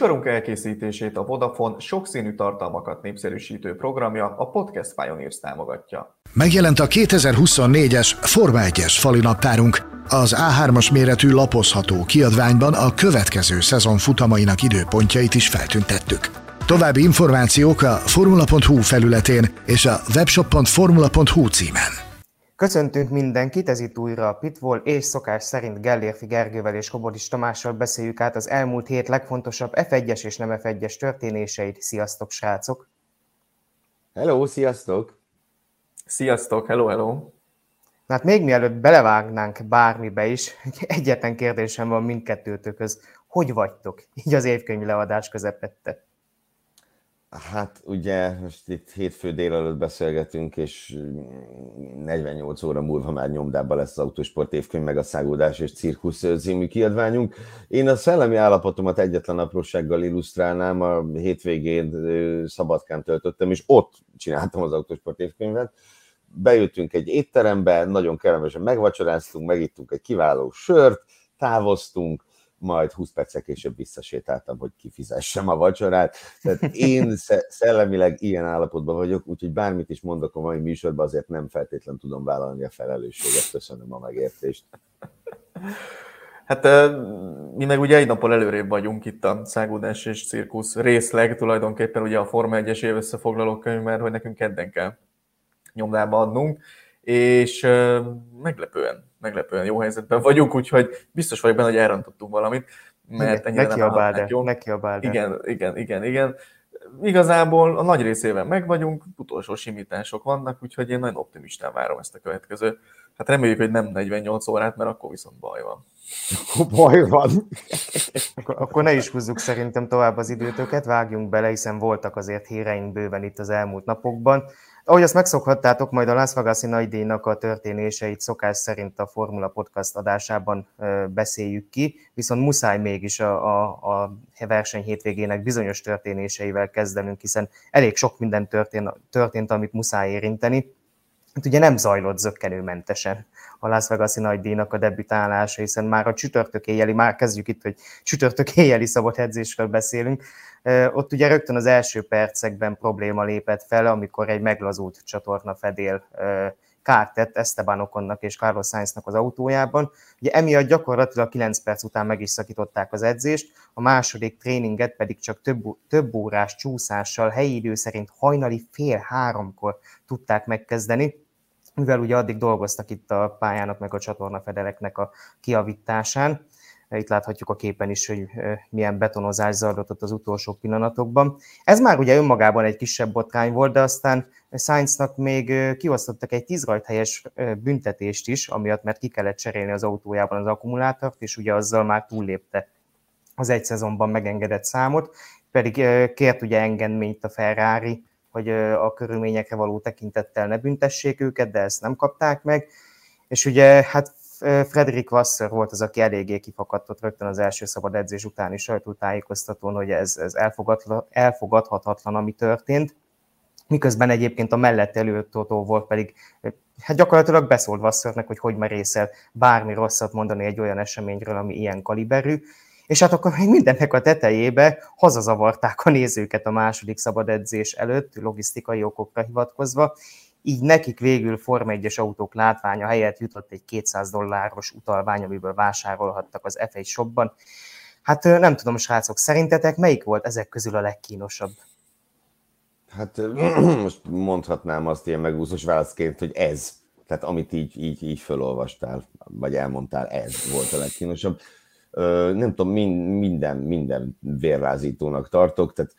Műsorunk elkészítését a Vodafone sokszínű tartalmakat népszerűsítő programja, a Podcast Pioneers támogatja. Megjelent a 2024-es Forma 1-es falinaptárunk. Az A3-as méretű lapozható kiadványban a következő szezon futamainak időpontjait is feltüntettük. További információk a formula.hu felületén és a webshop.formula.hu címen. Köszöntünk mindenkit, ez itt újra a Pitbull, és szokás szerint Gellérfi Gergővel és Kobodis Tamással beszéljük át az elmúlt hét legfontosabb F1-es és nem F1-es történéseit. Sziasztok, srácok! Hello, sziasztok! Sziasztok, hello! Hát még mielőtt belevágnánk bármibe is, egyetlen kérdésem van mindkettőtökhöz. Hogy vagytok így az évkönyvi leadás közepette? Hát ugye most itt hétfő délelőtt beszélgetünk, és 48 óra múlva már nyomdában lesz az Autosport évkönyv, meg a Száguldás és Cirkusz című kiadványunk. Én a szellemi állapotomat egyetlen aprósággal illusztrálnám, a hétvégén Szabadkán töltöttem, és ott csináltam az Autosport évkönyvet. Bejöttünk egy étterembe, nagyon kellemesen megvacsoráztunk, megittunk egy kiváló sört, távoztunk, majd 20 perccel később visszasétáltam, hogy kifizessem a vacsorát. Tehát én szellemileg ilyen állapotban vagyok, úgyhogy bármit is mondok a mai műsorban, azért nem feltétlenül tudom vállalni a felelősséget. Köszönöm a megértést. Hát mi meg ugye egy nappal előrébb vagyunk itt a Száguldás és Cirkusz részleg, tulajdonképpen ugye a Forma 1-es év összefoglaló könyv, mert hogy nekünk kedden kell nyomdába adnunk, és meglepően jó helyzetben vagyunk, úgyhogy biztos vagyok benne, hogy elrontottunk valamit, mert ennyire nem állhatnánk jól. Igen. Igazából a nagy részében megvagyunk, utolsó simítások vannak, úgyhogy én nagyon optimistán várom ezt a következő. Hát reméljük, hogy nem 48 órát, mert akkor viszont baj van. Baj van. Akkor ne is húzzuk szerintem tovább az időtöket, vágjunk bele, hiszen voltak azért híreink bőven itt az elmúlt napokban. Ahogy azt megszokhattátok, majd a Las Vegas-i nagydíjnak a történéseit szokás szerint a Formula Podcast adásában beszéljük ki, viszont muszáj mégis a verseny hétvégének bizonyos történéseivel kezdenünk, hiszen elég sok minden történt, amit muszáj érinteni. Hát ugye nem zajlott zökkenőmentesen a Las Vegas-i nagydíjnak a debütálása, hiszen már a csütörtök éjjeli, már kezdjük itt, hogy csütörtök éjjeli szabad edzésről beszélünk. Ott ugye rögtön az első percekben probléma lépett fel, amikor egy meglazult csatornafedél kárt tett Esteban Oconnak és Carlos Sainznak az autójában. Ugye emiatt gyakorlatilag 9 perc után meg is szakították az edzést, a második tréninget pedig csak több órás csúszással, helyi idő szerint hajnali 2:30-kor tudták megkezdeni, mivel ugye addig dolgoztak itt a pályának meg a csatornafedeleknek a kijavításán. Itt láthatjuk a képen is, hogy milyen betonozás zajlott ott az utolsó pillanatokban. Ez már ugye önmagában egy kisebb botrány volt, de aztán Sainznak még kiosztottak egy 10 rajthelyes büntetést is, amiatt mert ki kellett cserélni az autójában az akkumulátort, és ugye azzal már túllépte az egy szezonban megengedett számot, pedig kért ugye engedményt a Ferrari, hogy a körülményekre való tekintettel ne büntessék őket, de ezt nem kapták meg. És ugye hát Frederick Vasseur volt az, aki eléggé kifakadtott rögtön az első szabad edzés utáni sajtótájékoztatón, hogy ez elfogadhatatlan, ami történt. Miközben egyébként a mellett elő Toto Wolff pedig hát gyakorlatilag beszólt Vasseurnek, hogy merészel bármi rosszat mondani egy olyan eseményről, ami ilyen kaliberű. És hát akkor még mindennek a tetejébe hazazavarták a nézőket a második szabad edzés előtt, logisztikai okokra hivatkozva. Így nekik végül Forma 1-es autók látványa helyett jutott egy $200 utalvány, amiből vásárolhattak az F1 shopban. Hát nem tudom, srácok, szerintetek melyik volt ezek közül a legkínosabb? Hát most mondhatnám azt ilyen megúszós válaszként, hogy ez. Tehát amit így felolvastál, vagy elmondtál, ez volt a legkínosabb. Nem tudom, minden vérrázítónak tartok, tehát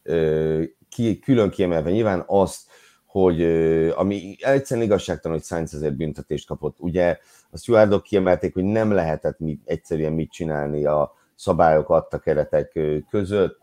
külön kiemelve nyilván azt, hogy ami egyszerűen igazságtalan, hogy Sainz ezért büntetést kapott. Ugye a stewardok kiemelték, hogy nem lehetett egyszerűen mit csinálni a szabályok adta keretek között.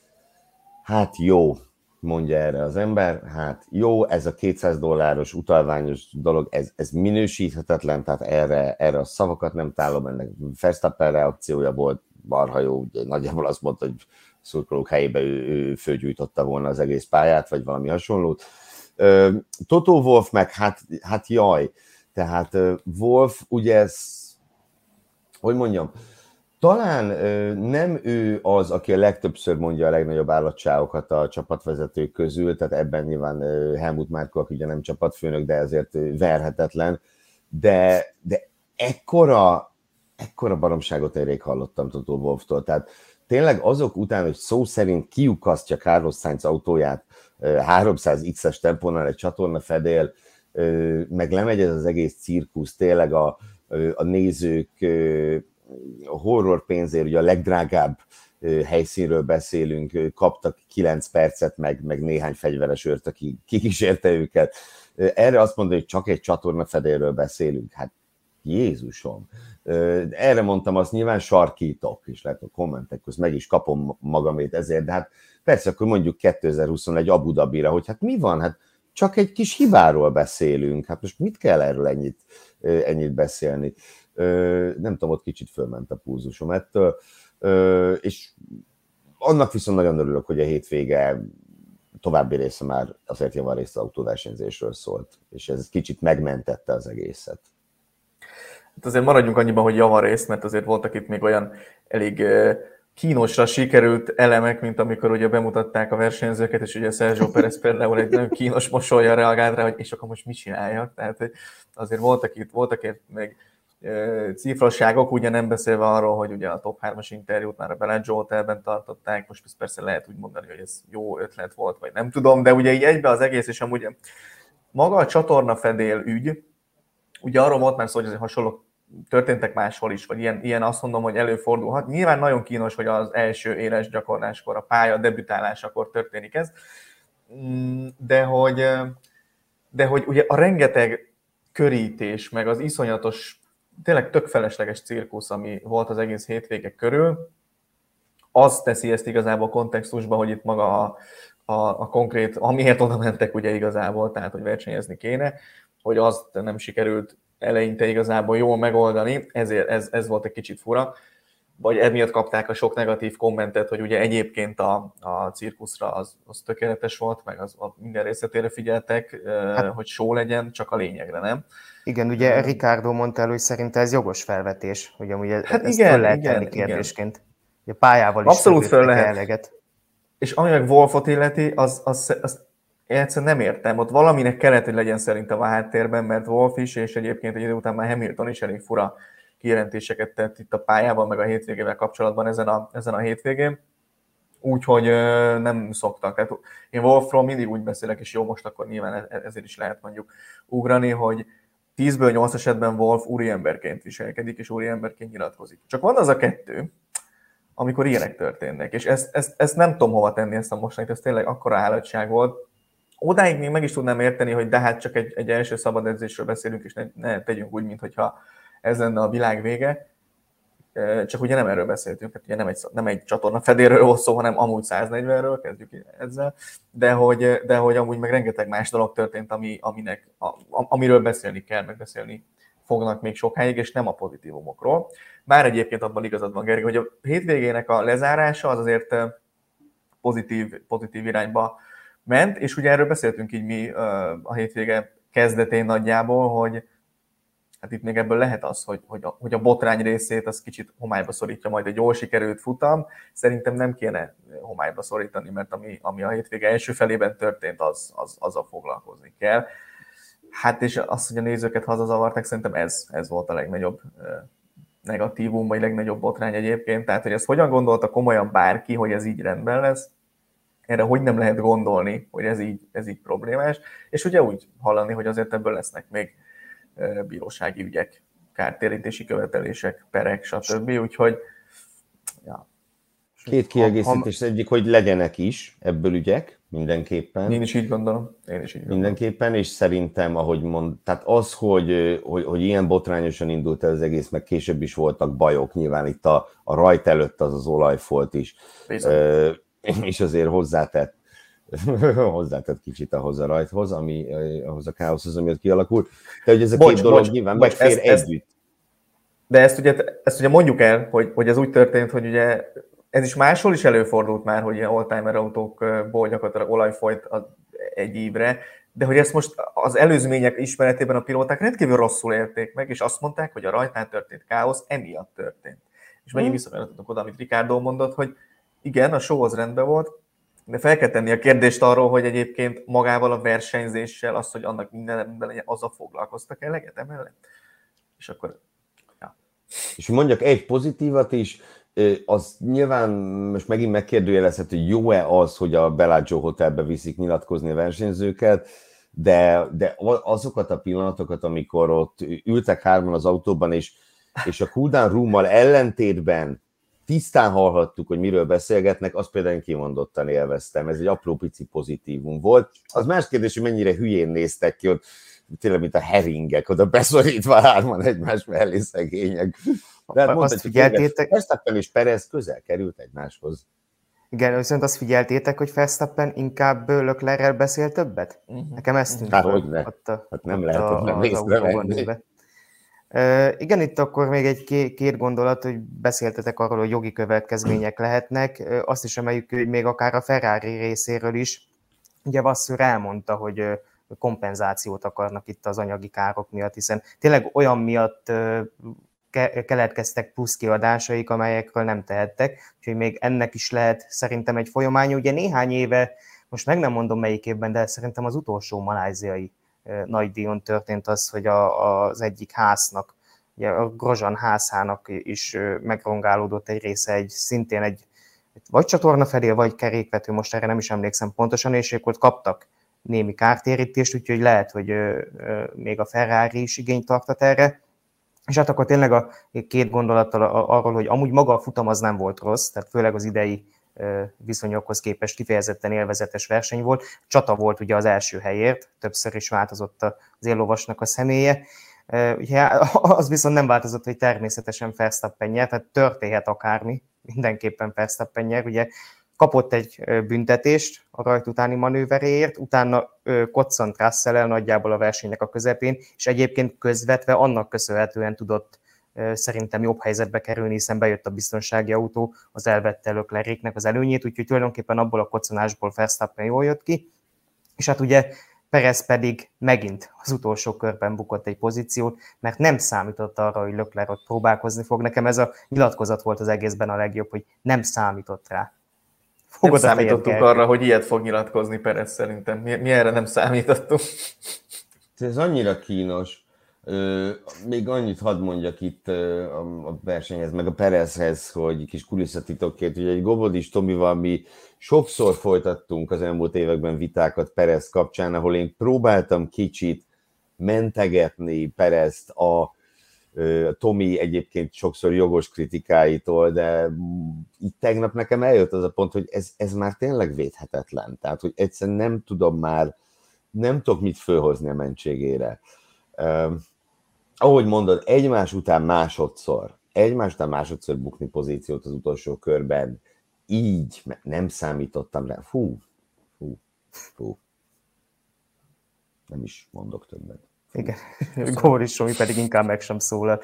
Hát jó, mondja erre az ember, hát jó, ez a $200 utalványos dolog, ez minősíthetetlen, tehát erre a szavakat nem tálom, ennek Verstappen reakciója volt, marha jó, ugye nagyjából azt mondta, hogy szurkolók helyébe ő fölgyújtotta volna az egész pályát, vagy valami hasonlót. Toto Wolff meg, hát jaj, tehát Wolff, ugye ez, hogy mondjam, Talán nem ő az, aki a legtöbbször mondja a legnagyobb állatságokat a csapatvezetők közül, tehát ebben nyilván Helmut Marko, aki ugye nem csapatfőnök, de ezért verhetetlen, de ekkora baromságot én rég hallottam Toto Wolfftól, tehát tényleg azok után, hogy szó szerint kiukasztja Carlos Sainz autóját 300x-es tempónál egy csatornafedél, meg lemegy ez az egész cirkusz, tényleg a nézők horror pénzért, ugye a legdrágább helyszínről beszélünk, kaptak 9 percet, meg néhány fegyveres őrt, aki kikísérte őket. Erre azt mondani, hogy csak egy csatornafedélről beszélünk, hát Jézusom. Erre mondtam, azt nyilván sarkítok, és lehet a kommentek között meg is kapom magamét ezért, de hát persze akkor mondjuk 2021 Abu Dhabira, hogy hát mi van, hát csak egy kis hibáról beszélünk, hát most mit kell erről ennyit beszélni? Nem tudom, ott kicsit fölment a pulzusom ettől, és annak viszont nagyon örülök, hogy a hétvége további része már azért javarészt az autóversenyzésről szólt, és ez kicsit megmentette az egészet. Hát azért maradjunk annyiban, hogy javarészt, mert azért voltak itt még olyan elég kínosra sikerült elemek, mint amikor ugye bemutatták a versenyzőket, és ugye Sergio Perez például egy nagyon kínos mosollyal reagált rá, hogy és akkor most mit csináljak. Tehát hogy azért voltak itt még cifrasságok, ugye nem beszélve arról, hogy ugye a top 3-as interjút már a Bellagio Hotelben tartották, most persze lehet úgy mondani, hogy ez jó ötlet volt, vagy nem tudom, de ugye így egybe az egész, és amúgy maga a csatornafedél ügy, ugye arról volt már szó, hogy azért hasonlók történtek máshol is, vagy ilyen azt mondom, hogy előfordulhat. Nyilván nagyon kínos, hogy az első éles gyakorláskor, a pálya debütálásakor történik ez, de hogy ugye a rengeteg körítés, meg az iszonyatos, tényleg tök felesleges cirkusz, ami volt az egész hétvége körül, az teszi ezt igazából kontextusba, hogy itt maga a konkrét, amiért oda mentek ugye igazából, tehát hogy versenyezni kéne, hogy azt nem sikerült eleinte igazából jól megoldani, ezért ez volt egy kicsit fura, vagy emiatt kapták a sok negatív kommentet, hogy ugye egyébként a cirkuszra az tökéletes volt, meg az minden részletére figyeltek, hogy show legyen, csak a lényegre, nem? Igen, ugye Ricardo mondta el, hogy szerinte ez jogos felvetés, hogy amúgy ezt föl lehet tenni kérdésként. A pályával is abszolút föl lehet. Eleget. És ami meg Wolffot illeti, azt én egyszerűen nem értem. Ott valaminek kellett, hogy legyen szerintem a háttérben, mert Wolff is, és egyébként egy idő után már Hamilton is elég fura kijelentéseket tett itt a pályával, meg a hétvégével kapcsolatban ezen a hétvégén. Úgyhogy nem szoktak. Tehát én Wolffról mindig úgy beszélek, és jó, most akkor nyilván ezért is lehet mondjuk ugrani, hogy 10-ből 8 esetben Wolff úriemberként viselkedik, és úriemberként nyilatkozik. Csak van az a kettő, amikor ilyenek történnek. És ezt nem tudom hova tenni, ezt a mostanit, ez tényleg akkora állatság volt. Odáig még meg is tudnám érteni, hogy de hát csak egy első szabad edzésről beszélünk, és ne tegyünk úgy, mintha ez lenne a világ vége. Csak ugye nem erről beszéltünk, hát ugye nem egy csatornafedélről volt szó, hanem amúgy 140-ről, kezdjük ezzel, de hogy amúgy meg rengeteg más dolog történt, amiről beszélni kell, meg beszélni fognak még sokáig, és nem a pozitívumokról. Bár egyébként abban igazad van, Gergely, hogy a hétvégének a lezárása az azért pozitív irányba ment, és ugye erről beszéltünk így mi a hétvége kezdetén nagyjából, hogy hát itt még ebből lehet az, hogy a botrány részét az kicsit homályba szorítja majd egy jól sikerült futam. Szerintem nem kéne homályba szorítani, mert ami a hétvége első felében történt, azzal foglalkozni kell. Hát és az, hogy a nézőket hazazavarták, szerintem ez volt a legnagyobb negatívum, vagy legnagyobb botrány egyébként. Tehát, hogy ezt hogyan gondolta komolyan bárki, hogy ez így rendben lesz, erre hogy nem lehet gondolni, hogy ez így problémás, és ugye úgy hallani, hogy azért ebből lesznek még bírósági ügyek, kártérítési követelések, perek, stb. Úgyhogy, ja. Két kiegészítés, egyik, hogy legyenek is ebből ügyek, mindenképpen. Én is így gondolom. Mindenképpen, és szerintem, ahogy tehát az, hogy ilyen botrányosan indult el az egész, meg később is voltak bajok, nyilván itt a rajt előtt az olajfolt is, és azért hozzátett kicsit ahhoz a rajthoz, ahhoz a káoszhoz, ami ott kialakult. De hogy ez a két dolog nyilván megfér együtt. De ezt ugye mondjuk el, hogy ez úgy történt, hogy ugye ez is máshol is előfordult már, hogy ilyen oldtimer autókból gyakorlatilag olaj folyt egy évre, de hogy ezt most az előzmények ismeretében a pilóták rendkívül rosszul érték meg, és azt mondták, hogy a rajtnál történt káosz emiatt történt. És megint visszakanyarodhatunk oda, amit Ricardo mondott, hogy igen, a show az rendben volt, de fel kell tenni a kérdést arról, hogy egyébként magával a versenyzéssel, az, hogy annak minden rendben legyen, azzal foglalkoztak eleget emellett. És akkor, ja. És mondjak egy pozitívat is, az nyilván most megint megkérdőjelezhető, hogy jó-e az, hogy a Bellagio Hotelbe viszik nyilatkozni a versenyzőket, de azokat a pillanatokat, amikor ott ültek hárman az autóban, és a cooldown roommal ellentétben tisztán hallhattuk, hogy miről beszélgetnek, azt például én kimondottan élveztem. Ez egy apró pici pozitívum volt. Az más kérdés, hogy mennyire hülyén néztek ki ott, tényleg, mint a heringek, oda beszorítva hárman egymás mellé szegények. De hát azt figyeltétek... Verstappen és Perez közel került egymáshoz. Igen, viszont azt figyeltétek, hogy Verstappen inkább Leclerrel beszél többet? Nekem ezt tűnt fel. Hát nem lehet, hogy nem észrevenni. Igen, itt akkor még egy két gondolat, hogy beszéltetek arról, hogy jogi következmények lehetnek. Azt is emeljük, hogy még akár a Ferrari részéről is. Ugye Vasseur elmondta, hogy kompenzációt akarnak itt az anyagi károk miatt, hiszen tényleg olyan miatt keletkeztek plusz kiadásaik, amelyekről nem tehettek, úgyhogy még ennek is lehet szerintem egy folyamány. Ugye néhány éve, most meg nem mondom melyik évben, de szerintem az utolsó maláziai nagydíjon történt az, hogy az egyik háznak, ugye a Grosjean házának is megrongálódott egy része, szintén egy vagy csatornafedél, vagy kerékvető, most erre nem is emlékszem pontosan, és ők ott kaptak némi kártérítést, úgyhogy lehet, hogy még a Ferrari is igényt tartat erre. És hát akkor tényleg a két gondolattal arról, hogy amúgy maga a futam az nem volt rossz, tehát főleg az idei viszonyokhoz képest kifejezetten élvezetes verseny volt. Csata volt ugye az első helyért, többször is változott az éllovasnak a személye. Ugye az viszont nem változott, hogy természetesen Verstappen nyer, tehát történhet akármi, mindenképpen Verstappen nyer. Ugye kapott egy büntetést a rajt utáni manőveréért, utána koccant Russell-el nagyjából a versenynek a közepén, és egyébként közvetve annak köszönhetően tudott szerintem jobb helyzetbe kerülni, hiszen bejött a biztonsági autó, az elvette Leclercnek az előnyét, úgyhogy tulajdonképpen abból a koccanásból Verstappen jól jött ki, és hát ugye Perez pedig megint az utolsó körben bukott egy pozíciót, mert nem számított arra, hogy Leclerc ott próbálkozni fog. Nekem ez a nyilatkozat volt az egészben a legjobb, hogy nem számított rá. Nem számítottunk arra, hogy ilyet fog nyilatkozni Perez szerintem. Mi erre nem számítottunk. Ez annyira kínos. Még annyit hadd mondjak itt a versenyhez, meg a Perezhez, hogy kis kulisszatitokként, hogy egy Gobodis Tomival mi sokszor folytattunk az elmúlt években vitákat Perez kapcsán, ahol én próbáltam kicsit mentegetni Perezt a Tomi egyébként sokszor jogos kritikáitól, de így tegnap nekem eljött az a pont, hogy ez már tényleg védhetetlen. Tehát, hogy egyszerűen nem tudok mit fölhozni a mentségére. Ahogy mondod, egymás után másodszor bukni pozíciót az utolsó körben, így nem számítottam rá. Fú. Nem is mondok többet. Igen, Góris Romi pedig inkább meg sem szólal.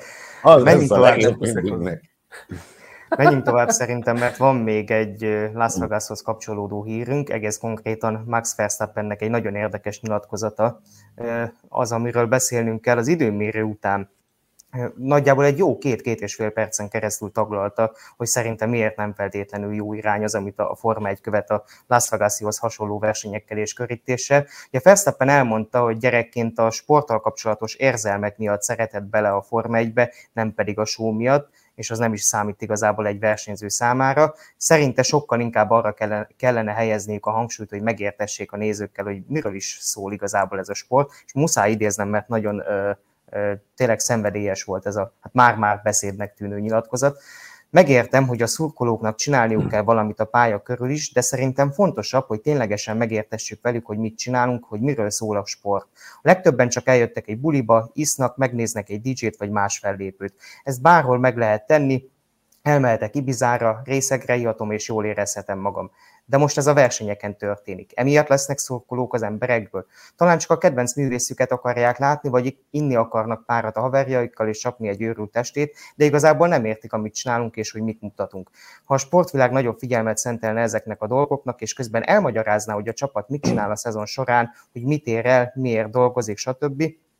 Menjünk tovább szerintem, mert van még egy Las Vegashoz kapcsolódó hírünk, egész konkrétan Max Verstappennek egy nagyon érdekes nyilatkozata, az, amiről beszélnünk kell az időmérő után. Nagyjából egy jó 2-2 és fél percen keresztül taglalta, hogy szerintem miért nem feltétlenül jó irány az, amit a Forma 1 követ a Las Vegasihoz hasonló versenyekkel és körítéssel. Ugye Verstappen elmondta, hogy gyerekként a sporttal kapcsolatos érzelmek miatt szeretett bele a Forma 1-be, nem pedig a show miatt, és az nem is számít igazából egy versenyző számára. Szerinte sokkal inkább arra kellene helyezniük a hangsúlyt, hogy megértessék a nézőkkel, hogy miről is szól igazából ez a sport, és muszáj idéznem, mert nagyon tényleg szenvedélyes volt ez a már-már beszédnek tűnő nyilatkozat. Megértem, hogy a szurkolóknak csinálniuk kell valamit a pálya körül is, de szerintem fontosabb, hogy ténylegesen megértessük velük, hogy mit csinálunk, hogy miről szól a sport. A legtöbben csak eljöttek egy buliba, isznak, megnéznek egy DJ-t vagy más fellépőt. Ezt bárhol meg lehet tenni, elmehetek Ibizára, részegre ihatom és jól érezhetem magam. De most ez a versenyeken történik. Emiatt lesznek szurkolók az emberekből. Talán csak a kedvenc művészüket akarják látni, vagy inni akarnak párat a haverjaikkal és csapni egy őrült testét, de igazából nem értik, amit csinálunk és hogy mit mutatunk. Ha a sportvilág nagyobb figyelmet szentelne ezeknek a dolgoknak, és közben elmagyarázná, hogy a csapat mit csinál a szezon során, hogy mit ér el, miért dolgozik, stb.,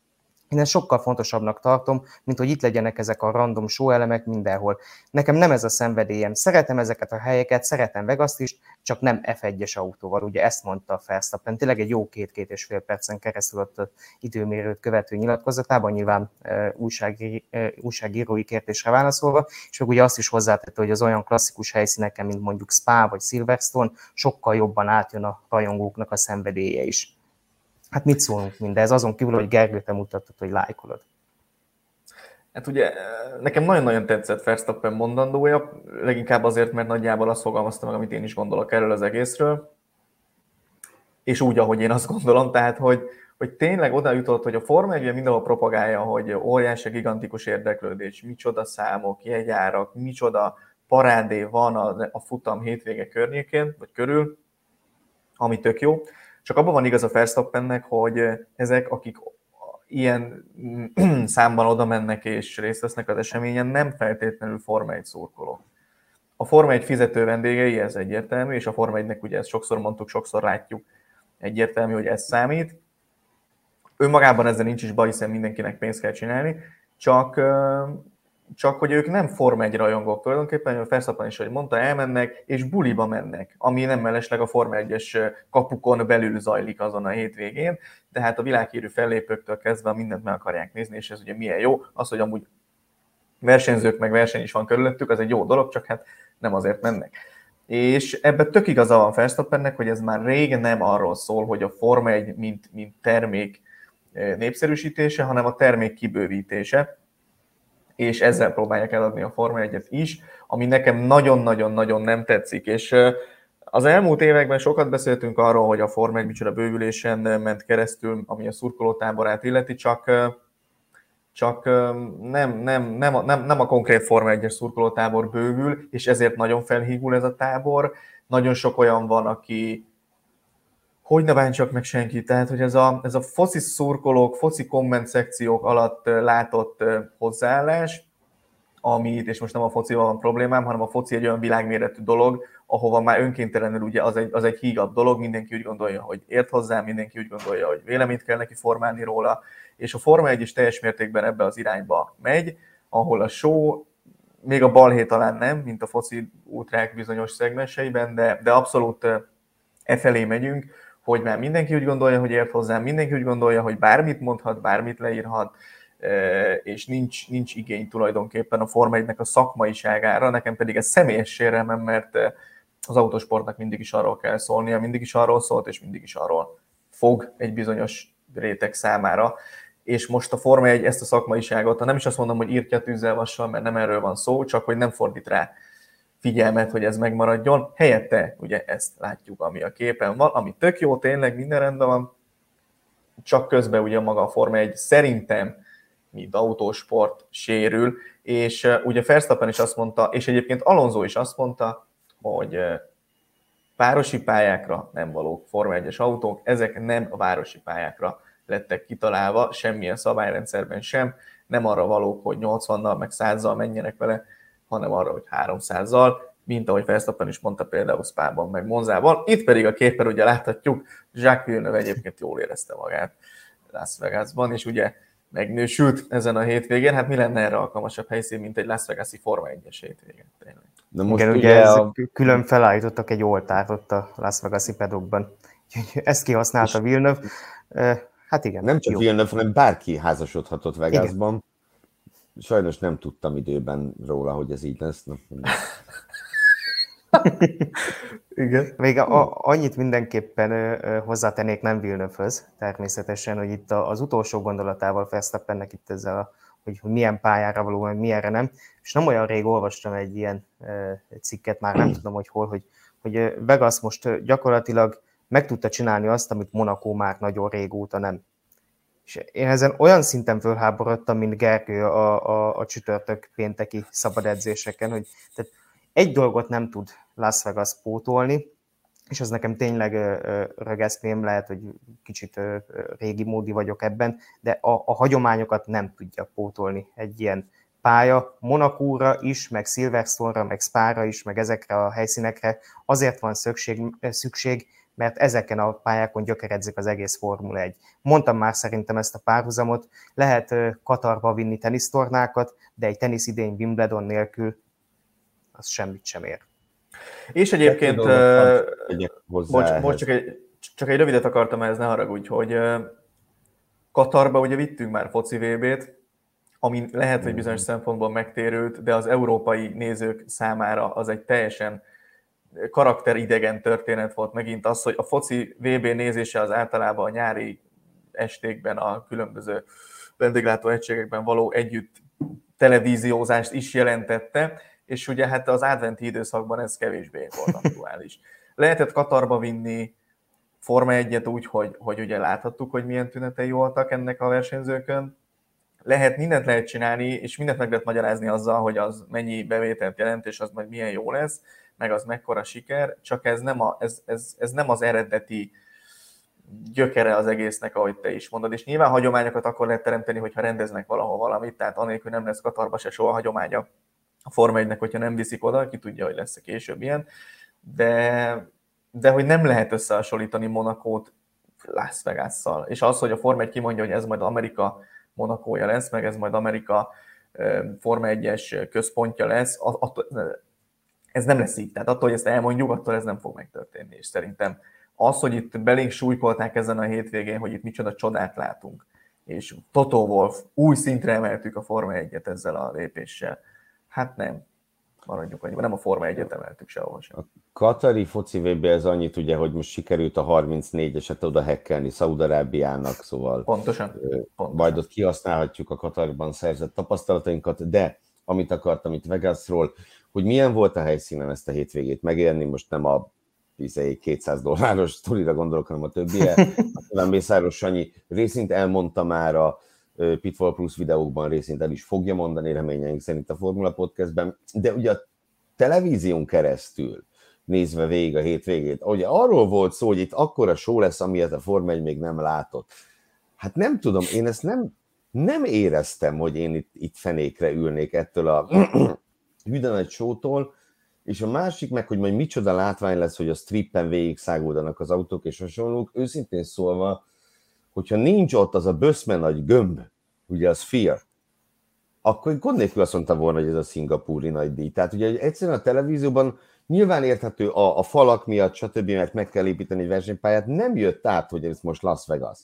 Én ezt sokkal fontosabbnak tartom, mint hogy itt legyenek ezek a random show elemek mindenhol. Nekem nem ez a szenvedélyem. Szeretem ezeket a helyeket, szeretem Vegas-t is, csak nem F1-es autóval. Ugye ezt mondta Verstappen. Tényleg egy jó 2-2,5 percen keresztül ott az időmérőt követő nyilatkozatában, nyilván újságírói kérdésre válaszolva, és meg ugye azt is hozzátette, hogy az olyan klasszikus helyszíneken, mint mondjuk Spa vagy Silverstone, sokkal jobban átjön a rajongóknak a szenvedélye is. Hát mit szólunk mindez, azon kívül, hogy Gergő, te mutattad, hogy lájkolod. Hát ugye nekem nagyon-nagyon tetszett Verstappen mondandója, leginkább azért, mert nagyjából azt fogalmazta meg, amit én is gondolok erről az egészről, és úgy, ahogy én azt gondolom, tehát, hogy tényleg oda jutott, hogy a Forma 1 mindenhol propagálja, hogy óriási, gigantikus érdeklődés, micsoda számok, jegyárak, micsoda parádé van a futam hétvége környékén, vagy körül, ami tök jó. Csak abban van igaz a Verstappennek, hogy ezek, akik ilyen számban oda mennek és részt vesznek az eseményen, nem feltétlenül Forma 1 szurkolók. A Forma 1 fizető vendégei, ez egyértelmű, és a Forma 1-nek ugye ezt sokszor mondtuk, sokszor látjuk, egyértelmű, hogy ez számít. Önmagában ezzel nincs is baj, hiszen mindenkinek pénzt kell csinálni, csak hogy ők nem Forma 1 rajongók tulajdonképpen, a Verstappen is, hogy mondta, elmennek és buliba mennek, ami nem mellesleg a Forma 1-es kapukon belül zajlik azon a hétvégén, de hát a világhírű fellépőktől kezdve mindent meg akarják nézni, és ez ugye milyen jó, az, hogy amúgy versenyzők meg verseny is van körülöttük, az egy jó dolog, csak hát nem azért mennek. És ebben tök igaza van Verstappennek, hogy ez már rég nem arról szól, hogy a Forma 1 mint termék népszerűsítése, hanem a termék kibővítése, és ezzel próbálják eladni a Forma 1-et is, ami nekem nagyon-nagyon-nagyon nem tetszik. És az elmúlt években sokat beszéltünk arról, hogy a Forma 1 micsoda bővülésen ment keresztül, ami a szurkolótáborát illeti, csak nem a konkrét Forma 1-es szurkolótábor bővül, és ezért nagyon felhígul ez a tábor. Nagyon sok olyan van, aki hogy ne bántsak meg senki, tehát hogy ez a foci szurkolók, foci komment szekciók alatt látott hozzáállás, amit, és most nem a focival van problémám, hanem a foci egy olyan világméretű dolog, ahova már önkéntelenül ugye az egy hígabb dolog, mindenki úgy gondolja, hogy ért hozzá, mindenki úgy gondolja, hogy véleményt kell neki formálni róla, és a Forma 1 is teljes mértékben ebbe az irányba megy, ahol a show, még a balhé talán nem, mint a foci ultrák bizonyos szegmenseiben, de abszolút felé megyünk, hogy már mindenki úgy gondolja, hogy ért hozzá, mindenki úgy gondolja, hogy bármit mondhat, bármit leírhat, és nincs igény tulajdonképpen a Forma 1-nek a szakmaiságára, nekem pedig ez személyes sérelmem, mert az autósportnak mindig is arról kell szólnia, mindig is arról szólt, és mindig is arról fog egy bizonyos réteg számára, és most a Forma 1 ezt a szakmaiságot, nem is azt mondom, hogy írtja tűzzel vassal, mert nem erről van szó, csak hogy nem fordít rá figyelmet, hogy ez megmaradjon. Helyette ugye ezt látjuk, ami a képen van, ami tök jó, tényleg minden rendben van, csak közben ugye maga a Forma 1 szerintem, mint autósport sérül, és ugye Verstappen is azt mondta, és egyébként Alonso is azt mondta, hogy városi pályákra nem valók Forma 1-es autók, ezek nem a városi pályákra lettek kitalálva, semmilyen szabályrendszerben sem, nem arra valók, hogy 80-nal meg 100-zal menjenek vele, hanem arra, hogy 300-zal, mint ahogy Verstappen is mondta például Spában, meg Monzában. Itt pedig a képen ugye láthatjuk, Jacques Villeneuve egyébként jól érezte magát Las Vegasban, és ugye megnősült ezen a hétvégén. Hát mi lenne erre alkalmasabb helyszín, mint egy Las Vegas-i Forma 1-es hétvégén? De most igen, ugye külön felállítottak egy oltárt ott a Las Vegas-i pedokban. Ezt kihasználta Villeneuve. Hát igen. Nem csak jó. Villeneuve, hanem bárki házasodhatott Vegasban. Igen. Sajnos nem tudtam időben róla, hogy ez így lesz. Igen. Még annyit mindenképpen hozzátennék nem Villeneuve-höz, természetesen, hogy itt az utolsó gondolatával Verstappennek itt ezzel, hogy milyen pályára való, meg milyenre nem. És nem olyan rég olvastam egy ilyen cikket, már nem tudom, hogy hol, hogy Vegas most gyakorlatilag meg tudta csinálni azt, amit Monaco már nagyon régóta nem. És én ezen olyan szinten fölháborodtam, mint Gergő a csütörtök pénteki szabad edzéseken, hogy tehát egy dolgot nem tud Las Vegas pótolni, és az nekem tényleg rögesztém, lehet, hogy kicsit régi módi vagyok ebben, de a hagyományokat nem tudja pótolni egy ilyen pálya. Monacóra is, meg Silverstone-ra, meg Spa-ra is, meg ezekre a helyszínekre azért van szükség, mert ezeken a pályákon gyökeredzik az egész Formula 1. Mondtam már szerintem ezt a párhuzamot, lehet Katarba vinni tenisztornákat, de egy teniszidény Wimbledon nélkül az semmit sem ér. És egyébként, most csak egy rövidet akartam ehhez, ne haragudj, hogy Katarba ugye vittünk már foci VB-t, ami lehet, hogy bizonyos szempontból megtérült, de az európai nézők számára az egy teljesen karakteridegen történet volt megint az, hogy a foci VB nézése az általában a nyári estékben, a különböző vendéglátó egységekben való együtt televíziózást is jelentette, és ugye hát az adventi időszakban ez kevésbé volt aktuális. Lehetett Katarba vinni Forma 1-et úgy, hogy ugye láthattuk, hogy milyen tünetei voltak ennek a versenyzőkön. Mindent lehet csinálni, és mindent meg lehet magyarázni azzal, hogy az mennyi bevételt jelent, és az majd milyen jó lesz, meg az mekkora siker, csak ez nem az eredeti gyökere az egésznek, ahogy te is mondod. És nyilván hagyományokat akkor lehet teremteni, hogyha rendeznek valahol valamit, tehát anélkül nem lesz Katarba se soha hagyománya a Forma 1-nek, hogyha nem viszik oda, ki tudja, hogy lesz később ilyen. De hogy nem lehet összehasonlítani Monacót Las Vegasszal. És az, hogy a Forma 1 kimondja, hogy ez majd Amerika Monacója lesz, meg ez majd Amerika Forma 1-es központja lesz, ez nem lesz így. Tehát attól, hogy ezt elmondjuk, attól ez nem fog megtörténni. És szerintem az, hogy itt belénk súlykolták ezen a hétvégén, hogy itt micsoda csodát látunk, és Toto Wolff új szintre emeltük a Forma 1-et ezzel a lépéssel. Hát nem. Maradjunk annyiban. Nem a Forma 1-et emeltük sehol sem. A katari foci VB ez annyit ugye, hogy most sikerült a 34-eset oda hackelni Szaúd-Arábiának, szóval Pontosan. Majd ott kihasználhatjuk a Katarban szerzett tapasztalatainkat, de amit akartam itt Vegasról, hogy milyen volt a helyszínen ezt a hétvégét megélni, most nem a $200 sztorira gondolok, hanem a többire. A Mészáros Sanyi részint elmondta már a Pitfall Plus videókban, részint el is fogja mondani reményeink szerint a Formula Podcastben, de ugye a televízión keresztül nézve végig a hétvégét, ugye arról volt szó, hogy itt akkora show lesz, amilyet a Forma 1 még nem látott. Hát nem tudom, én ezt nem éreztem, hogy én itt fenékre ülnék ettől a hűde nagy showtól, és a másik meg, hogy majd micsoda látvány lesz, hogy a strippen végig száguldanak az autók és hasonlók, őszintén szólva, hogyha nincs ott az a böszme nagy gömb, ugye a Sphere, akkor gond nélkül azt mondta volna, hogy ez a szingapúri nagy díj. Tehát ugye egyszerűen a televízióban nyilván érthető a falak miatt, stb., mert meg kell építeni egy versenypályát, nem jött át, hogy ez most Las Vegas.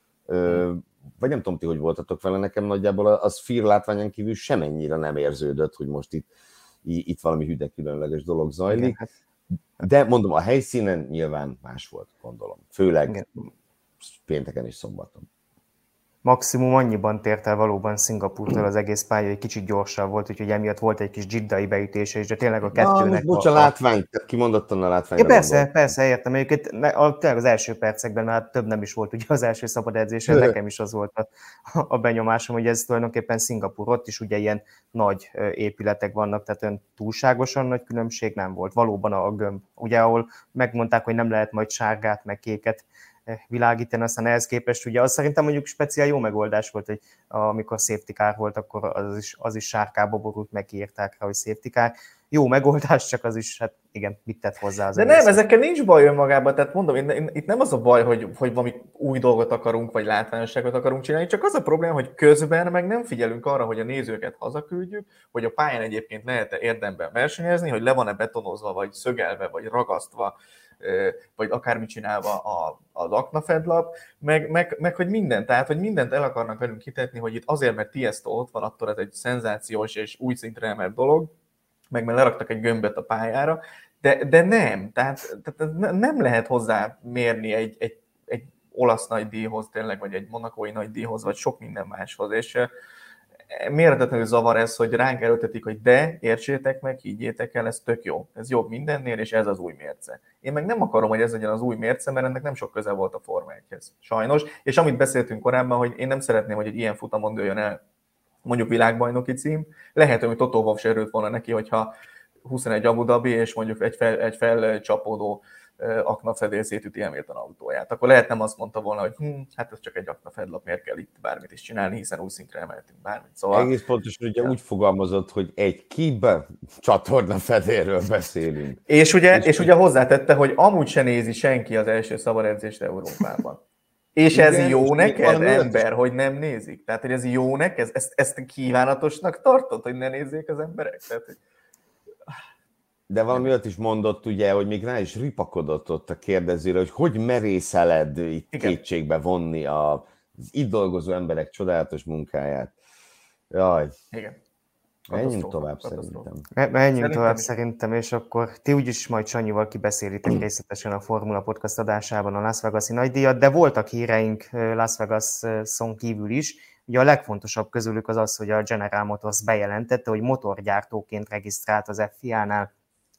Vagy nem tudom ti, hogy voltatok vele, nekem nagyjából a Sphere látványán kívül semennyire nem érződött, hogy most itt valami hüde különleges dolog zajlik. De mondom, a helyszínen nyilván más volt, gondolom. Főleg pénteken és szombaton. Maximum annyiban tért el valóban Szingapúrtól az egész pálya, egy kicsit gyorsabb volt, úgyhogy emiatt volt egy kis jiddai beütése is, de tényleg a kettőnek... Bocs, a látvány, kimondottan a látvány. Ja, persze, értem. Egyébként tényleg az első percekben már több nem is volt ugye az első szabad edzésen, nekem is az volt a benyomásom, hogy ez tulajdonképpen Szingapúr, ott is ugye ilyen nagy épületek vannak, tehát olyan túlságosan nagy különbség nem volt. Valóban a gömb, ugye ahol megmondták, hogy nem lehet majd sárgát, meg kéket világítani, aztán ehhez képest ugye az szerintem mondjuk speciál jó megoldás volt, hogy amikor safety car volt, akkor az is sárkába borult, megírták rá, hogy safety car. Jó megoldás, csak az is, hát igen, mit tett hozzá az de egész. Nem, ezekkel nincs baj önmagában, tehát mondom, itt nem az a baj, hogy valami új dolgot akarunk, vagy látványosságot akarunk csinálni, csak az a probléma, hogy közben meg nem figyelünk arra, hogy a nézőket hazaküldjük, hogy a pályán egyébként lehet-e érdemben versenyezni, hogy le van-e betonozva, vagy szögelve, vagy ragasztva, vagy akármit csinálva az aknafedlap, meg hogy mindent, tehát hogy mindent el akarnak velünk hitetni, hogy itt azért, mert Tiesto ott van, attól ez egy szenzációs és új szintre emelt dolog, meg mert leraktak egy gömböt a pályára, de nem, tehát nem lehet hozzá mérni egy olasz nagydíjhoz tényleg, vagy egy monakói nagydíjhoz, vagy sok minden máshoz, és méretetlenül zavar ez, hogy ránk erőltetik, hogy de, értsétek meg, higgyétek el, ez tök jó. Ez jobb mindennél, és ez az új mérce. Én meg nem akarom, hogy ez legyen az új mérce, mert ennek nem sok köze volt a Forma 1-hez. Sajnos. És amit beszéltünk korábban, hogy én nem szeretném, hogy egy ilyen futamon dőljön el mondjuk világbajnoki cím. Lehet, hogy Toto Wolff se örült volna neki, hogyha 21 Abu Dhabi, és mondjuk egy felcsapódó aknafedél szétüti Hamilton autóját. Akkor lehet nem azt mondta volna, hogy hát ez csak egy aknafedlap, miért kell itt bármit is csinálni, hiszen úgy szintre emeltünk bármit. Szóval... Egész pontosan ugye úgy fogalmazott, hogy egy kibe csatornafedélről beszélünk. És ugye hozzátette, hogy amúgy se nézi senki az első szabad edzést Európában. És igen, ez jó neked, ember, hogy nem nézik? Tehát, hogy ez jó neked? Ezt kívánatosnak tartod, hogy ne nézzék az emberek? Tehát, hogy... De valami olyat is mondott, ugye, hogy még rá is ripakodott ott a kérdezőre, hogy merészeled itt kétségbe vonni az itt dolgozó emberek csodálatos munkáját. Jaj. Igen. Menjünk tovább szerintem. Menjünk tovább szerintem, és akkor ti úgyis majd Sanyival kibeszélitek részletesen a Formula Podcast adásában a Las Vegas-i nagydíjat, de voltak híreink Las Vegas-on kívül is. Ugye a legfontosabb közülük az az, hogy a General Motors bejelentette, hogy motorgyártóként regisztrált az FIA-nál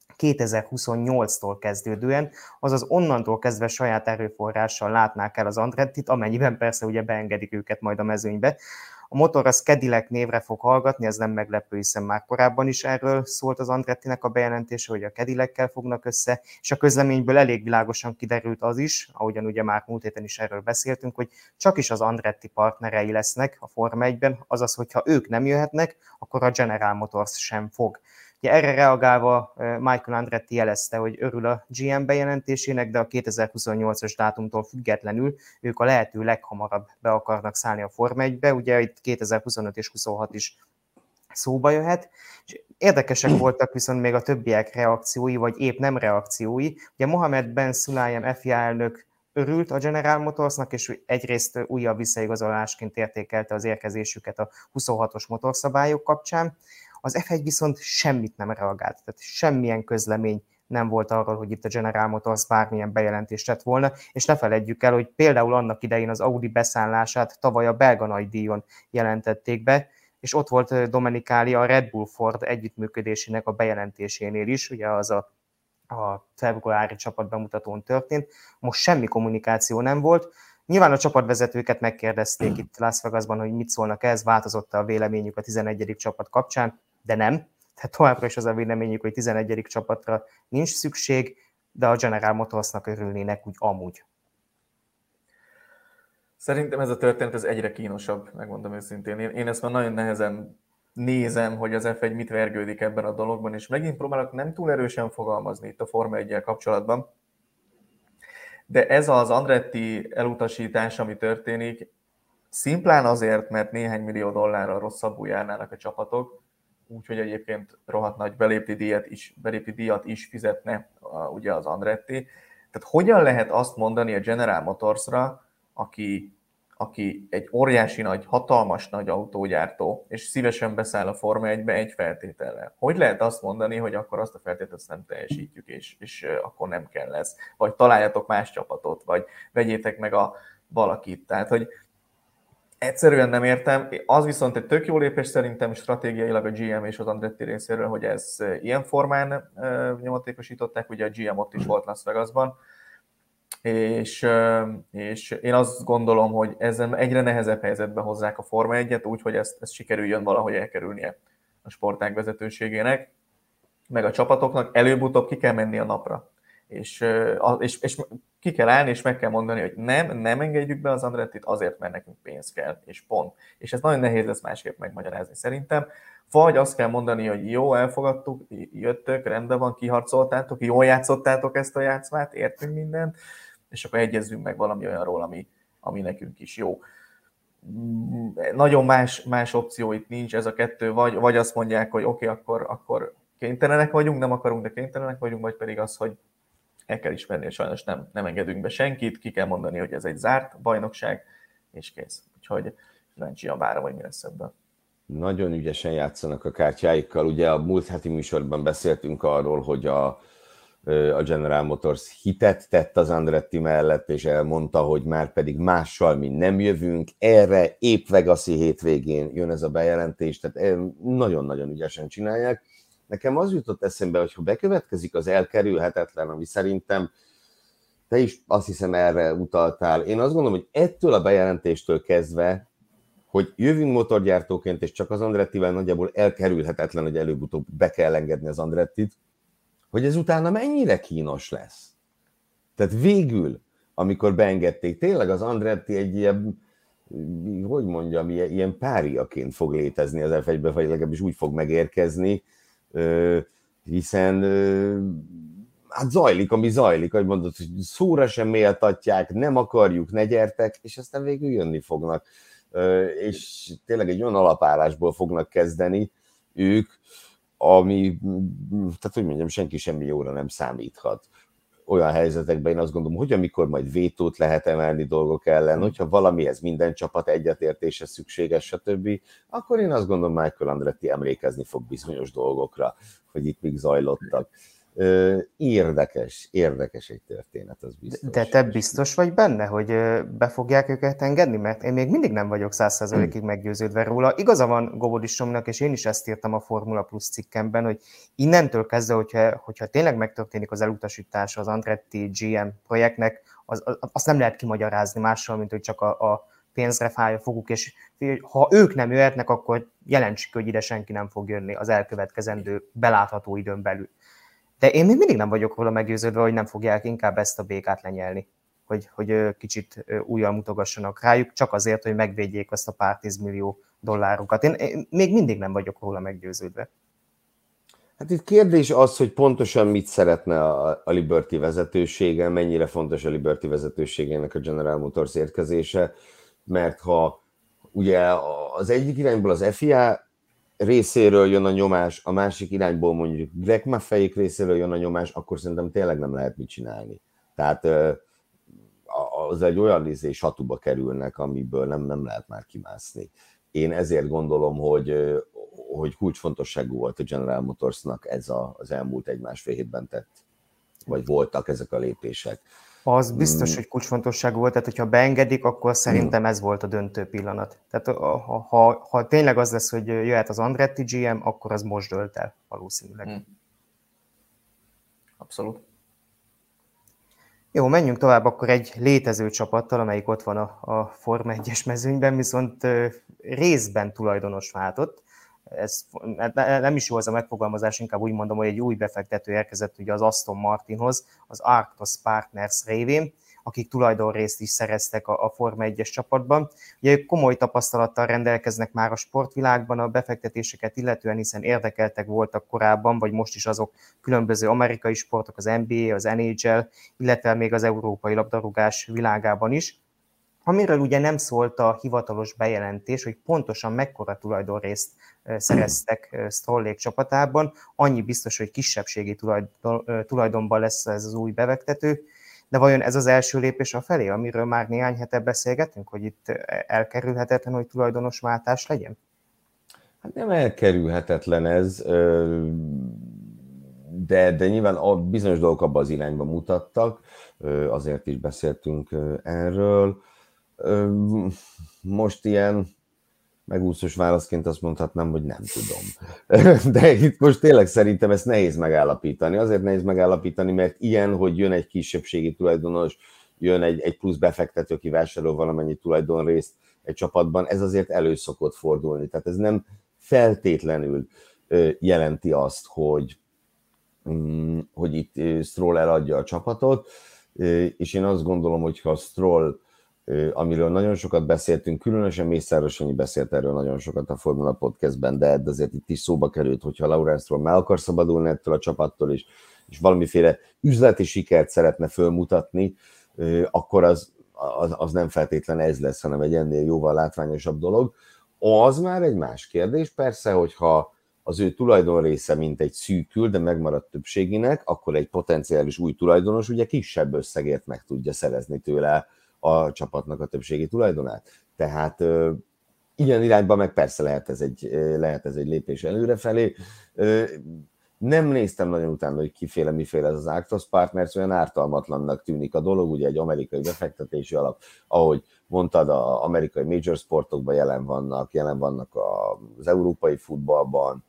2028-tól kezdődően, azaz onnantól kezdve saját erőforrással látnák el az Andrettit, amennyiben persze ugye beengedik őket majd a mezőnybe. A motor az Cadillac névre fog hallgatni, ez nem meglepő, hiszen már korábban is erről szólt az Andrettinek a bejelentése, hogy a Cadillac-kel fognak össze, és a közleményből elég világosan kiderült az is, ahogyan ugye már múlt héten is erről beszéltünk, hogy csak is az Andretti partnerei lesznek a Forma 1-ben, azaz, hogyha ők nem jöhetnek, akkor a General Motors sem fog. Ugye erre reagálva Michael Andretti jelezte, hogy örül a GM bejelentésének, de a 2028-as dátumtól függetlenül ők a lehető leghamarabb be akarnak szállni a Forma 1-be, ugye itt 2025 és 26 is szóba jöhet. És érdekesek voltak viszont még a többiek reakciói, vagy épp nem reakciói. Ugye Mohamed Ben Sulayem FIA elnök örült a General Motorsnak, és egyrészt újabb visszaigazolásként értékelte az érkezésüket a 26-os motorszabályok kapcsán. Az F1 viszont semmit nem reagált, tehát semmilyen közlemény nem volt arról, hogy itt a General Motors bármilyen bejelentést tett volna, és ne feledjük el, hogy például annak idején az Audi beszállását tavaly a belga nagydíjon jelentették be, és ott volt Domenicali a Red Bull Ford együttműködésének a bejelentésénél is, ugye az a februári csapatbemutatón történt, most semmi kommunikáció nem volt. Nyilván a csapatvezetőket megkérdezték itt Las Vegasban, hogy mit szólnak ehhez, változott a véleményük a 11. csapat kapcsán, de nem. Tehát továbbra is az a véleményük, hogy 11. csapatra nincs szükség, de a General Motorsnak örülnének úgy amúgy. Szerintem ez a történet ez egyre kínosabb, megmondom őszintén. Én ezt már nagyon nehezen nézem, hogy az F1 mit vergődik ebben a dologban, és megint próbálok nem túl erősen fogalmazni itt a Forma 1-jel kapcsolatban. De ez az Andretti elutasítás, ami történik, szimplán azért, mert néhány millió dollárral rosszabbul járnának a csapatok, úgyhogy egyébként rohadt nagy belépti díjat is fizetne ugye az Andretti. Tehát hogyan lehet azt mondani a General Motorsra, aki egy óriási nagy, hatalmas nagy autógyártó, és szívesen beszáll a Forma 1-be egy feltétellel. Hogy lehet azt mondani, hogy akkor azt a feltételt nem teljesítjük, és akkor nem kell lesz. Vagy találjatok más csapatot, vagy vegyétek meg a valakit. Tehát, hogy egyszerűen nem értem. Az viszont egy tök jó lépés szerintem stratégiailag a GM és az Andretti részéről, hogy ez ilyen formán nyomatékosították. Ugye a GM ott is volt Las Vegasban, és én azt gondolom, hogy ezzel egyre nehezebb helyzetbe hozzák a Forma 1-et, úgyhogy ezt sikerüljön valahogy elkerülnie a sportág vezetőségének, meg a csapatoknak. Előbb-utóbb ki kell menni a napra, és ki kell állni, és meg kell mondani, hogy nem engedjük be az Andrettit azért, mert nekünk pénz kell, és pont. És ez nagyon nehéz lesz másképp megmagyarázni szerintem. Vagy azt kell mondani, hogy jó, elfogadtuk, jöttök, rendben van, kiharcoltátok, jól játszottátok ezt a játszmát, értünk mindent, és akkor egyezzünk meg valami olyanról, ami nekünk is jó. Nagyon más opció itt nincs, ez a kettő, vagy azt mondják, hogy oké, akkor kénytelenek vagyunk, nem akarunk, de kénytelenek vagyunk, vagy pedig az, hogy el kell ismerni, hogy sajnos nem engedünk be senkit, ki kell mondani, hogy ez egy zárt bajnokság, és kész. Úgyhogy kíváncsian várom, hogy mi lesz ebből. Nagyon ügyesen játszanak a kártyáikkal. Ugye a múlt heti műsorban beszéltünk arról, hogy a General Motors hitet tett az Andretti mellett, és elmondta, hogy már pedig mással mi nem jövünk. Erre épp Vegas-i hétvégén jön ez a bejelentés, tehát nagyon-nagyon ügyesen csinálják. Nekem az jutott eszembe, hogy ha bekövetkezik az elkerülhetetlen, ami szerintem te is azt hiszem erre utaltál. Én azt gondolom, hogy ettől a bejelentéstől kezdve, hogy jövünk motorgyártóként, és csak az Andrettivel nagyjából elkerülhetetlen, hogy előbb-utóbb be kell engedni az Andrettit, hogy ez utána mennyire kínos lesz. Tehát végül, amikor beengedték, tényleg az Andretti egy ilyen, hogy mondjam, ilyen páriaként fog létezni az F1-be, vagy legalábbis úgy fog megérkezni, hiszen hát zajlik, ami zajlik, ahogy mondod, hogy szóra sem méltatják, nem akarjuk, ne gyertek, és aztán végül jönni fognak. És tényleg egy olyan alapállásból fognak kezdeni ők, ami, tehát hogy mondjam, senki semmi jóra nem számíthat. Olyan helyzetekben én azt gondolom, hogy amikor majd vétót lehet emelni dolgok ellen, hogyha valamihez minden csapat egyetértése szükséges, stb., akkor én azt gondolom, Michael Andretti emlékezni fog bizonyos dolgokra, hogy itt még zajlottak. Érdekes egy történet, az biztos. De te biztos vagy benne, hogy be fogják őket engedni? Mert én még mindig nem vagyok 100%-ig meggyőződve róla. Igaza van Gobodisomnak, és én is ezt írtam a Formula Plus cikkemben, hogy innentől kezdve, hogyha tényleg megtörténik az elutasítása az Andretti GM projektnek, azt nem lehet kimagyarázni mással, mint hogy csak a pénzre fáj a foguk, és ha ők nem jöhetnek, akkor jelentsük, hogy ide senki nem fog jönni az elkövetkezendő belátható időn belül. De én még mindig nem vagyok róla meggyőződve, hogy nem fogják inkább ezt a békát lenyelni, hogy kicsit újjal mutogassanak rájuk, csak azért, hogy megvédjék azt a pár 10 millió dollárokat. Én még mindig nem vagyok róla meggyőződve. Hát itt kérdés az, hogy pontosan mit szeretne a Liberty vezetősége, mennyire fontos a Liberty vezetőségének a General Motors érkezése, mert ha ugye az egyik irányból az FIA részéről jön a nyomás, a másik irányból mondjuk Greg Maffei részéről jön a nyomás, akkor szerintem tényleg nem lehet mit csinálni. Tehát az egy olyan satuba kerülnek, amiből nem lehet már kimászni. Én ezért gondolom, hogy kulcsfontosságú volt a General Motorsnak ez az elmúlt 1-1,5 hétben tett, vagy voltak ezek a lépések. Az biztos, hogy kulcsfontosságú volt, tehát hogyha beengedik, akkor szerintem ez volt a döntő pillanat. Tehát ha tényleg az lesz, hogy jöhet az Andretti GM, akkor az most dölt el valószínűleg. Abszolút. Jó, menjünk tovább akkor egy létező csapattal, amelyik ott van a Forma 1-es mezőnyben, viszont részben tulajdonos váltott. Ez nem is jó az a megfogalmazás, inkább úgy mondom, hogy egy új befektető érkezett ugye az Aston Martinhoz, az Arctos Partners révén, akik tulajdonrészt is szereztek a Forma 1-es csapatban. Ugye ők komoly tapasztalattal rendelkeznek már a sportvilágban a befektetéseket illetően, hiszen érdekeltek voltak korábban, vagy most is azok különböző amerikai sportok, az NBA, az NHL, illetve még az európai labdarúgás világában is. Amiről ugye nem szólt a hivatalos bejelentés, hogy pontosan mekkora tulajdonrészt szereztek Strollék csapatában, annyi biztos, hogy kisebbségi tulajdonban lesz ez az új befektető, de vajon ez az első lépés a felé, amiről már néhány hete beszélgetünk, hogy itt elkerülhetetlen, hogy tulajdonosváltás legyen? Hát nem elkerülhetetlen ez, de nyilván bizonyos dolgok abban az irányba mutattak, azért is beszéltünk erről. Most ilyen megúszós válaszként azt mondhatnám, hogy nem tudom. De itt most tényleg szerintem ezt nehéz megállapítani. Azért nehéz megállapítani, mert ilyen, hogy jön egy kisebbségi tulajdonos, jön egy plusz befektető, aki vásárol valamennyi tulajdonrészt egy csapatban, ez azért elő szokott fordulni. Tehát ez nem feltétlenül jelenti azt, hogy itt Stroll eladja a csapatot, és én azt gondolom, hogy ha Stroll, amiről nagyon sokat beszéltünk, különösen Mészáros Sanyi beszélt erről nagyon sokat a Formula Podcastben, de azért itt is szóba került, hogyha Lawrence Stroll meg akar szabadulni ettől a csapattól, és valamiféle üzleti sikert szeretne fölmutatni, akkor az nem feltétlen ez lesz, hanem egy ennél jóval látványosabb dolog. Az már egy más kérdés, persze, hogyha az ő tulajdonrésze mint egy szűkül, de megmaradt többségének, akkor egy potenciális új tulajdonos ugye kisebb összegért meg tudja szerezni tőle a csapatnak a többségi tulajdonát. Tehát ilyen irányban meg persze lehet ez egy lépés előrefelé. Nem néztem nagyon utána, hogy kiféle miféle ez az Arctos Partners, olyan ártalmatlannak tűnik a dolog, ugye egy amerikai befektetési alap, ahogy mondtad, az amerikai major sportokban jelen vannak az európai futballban,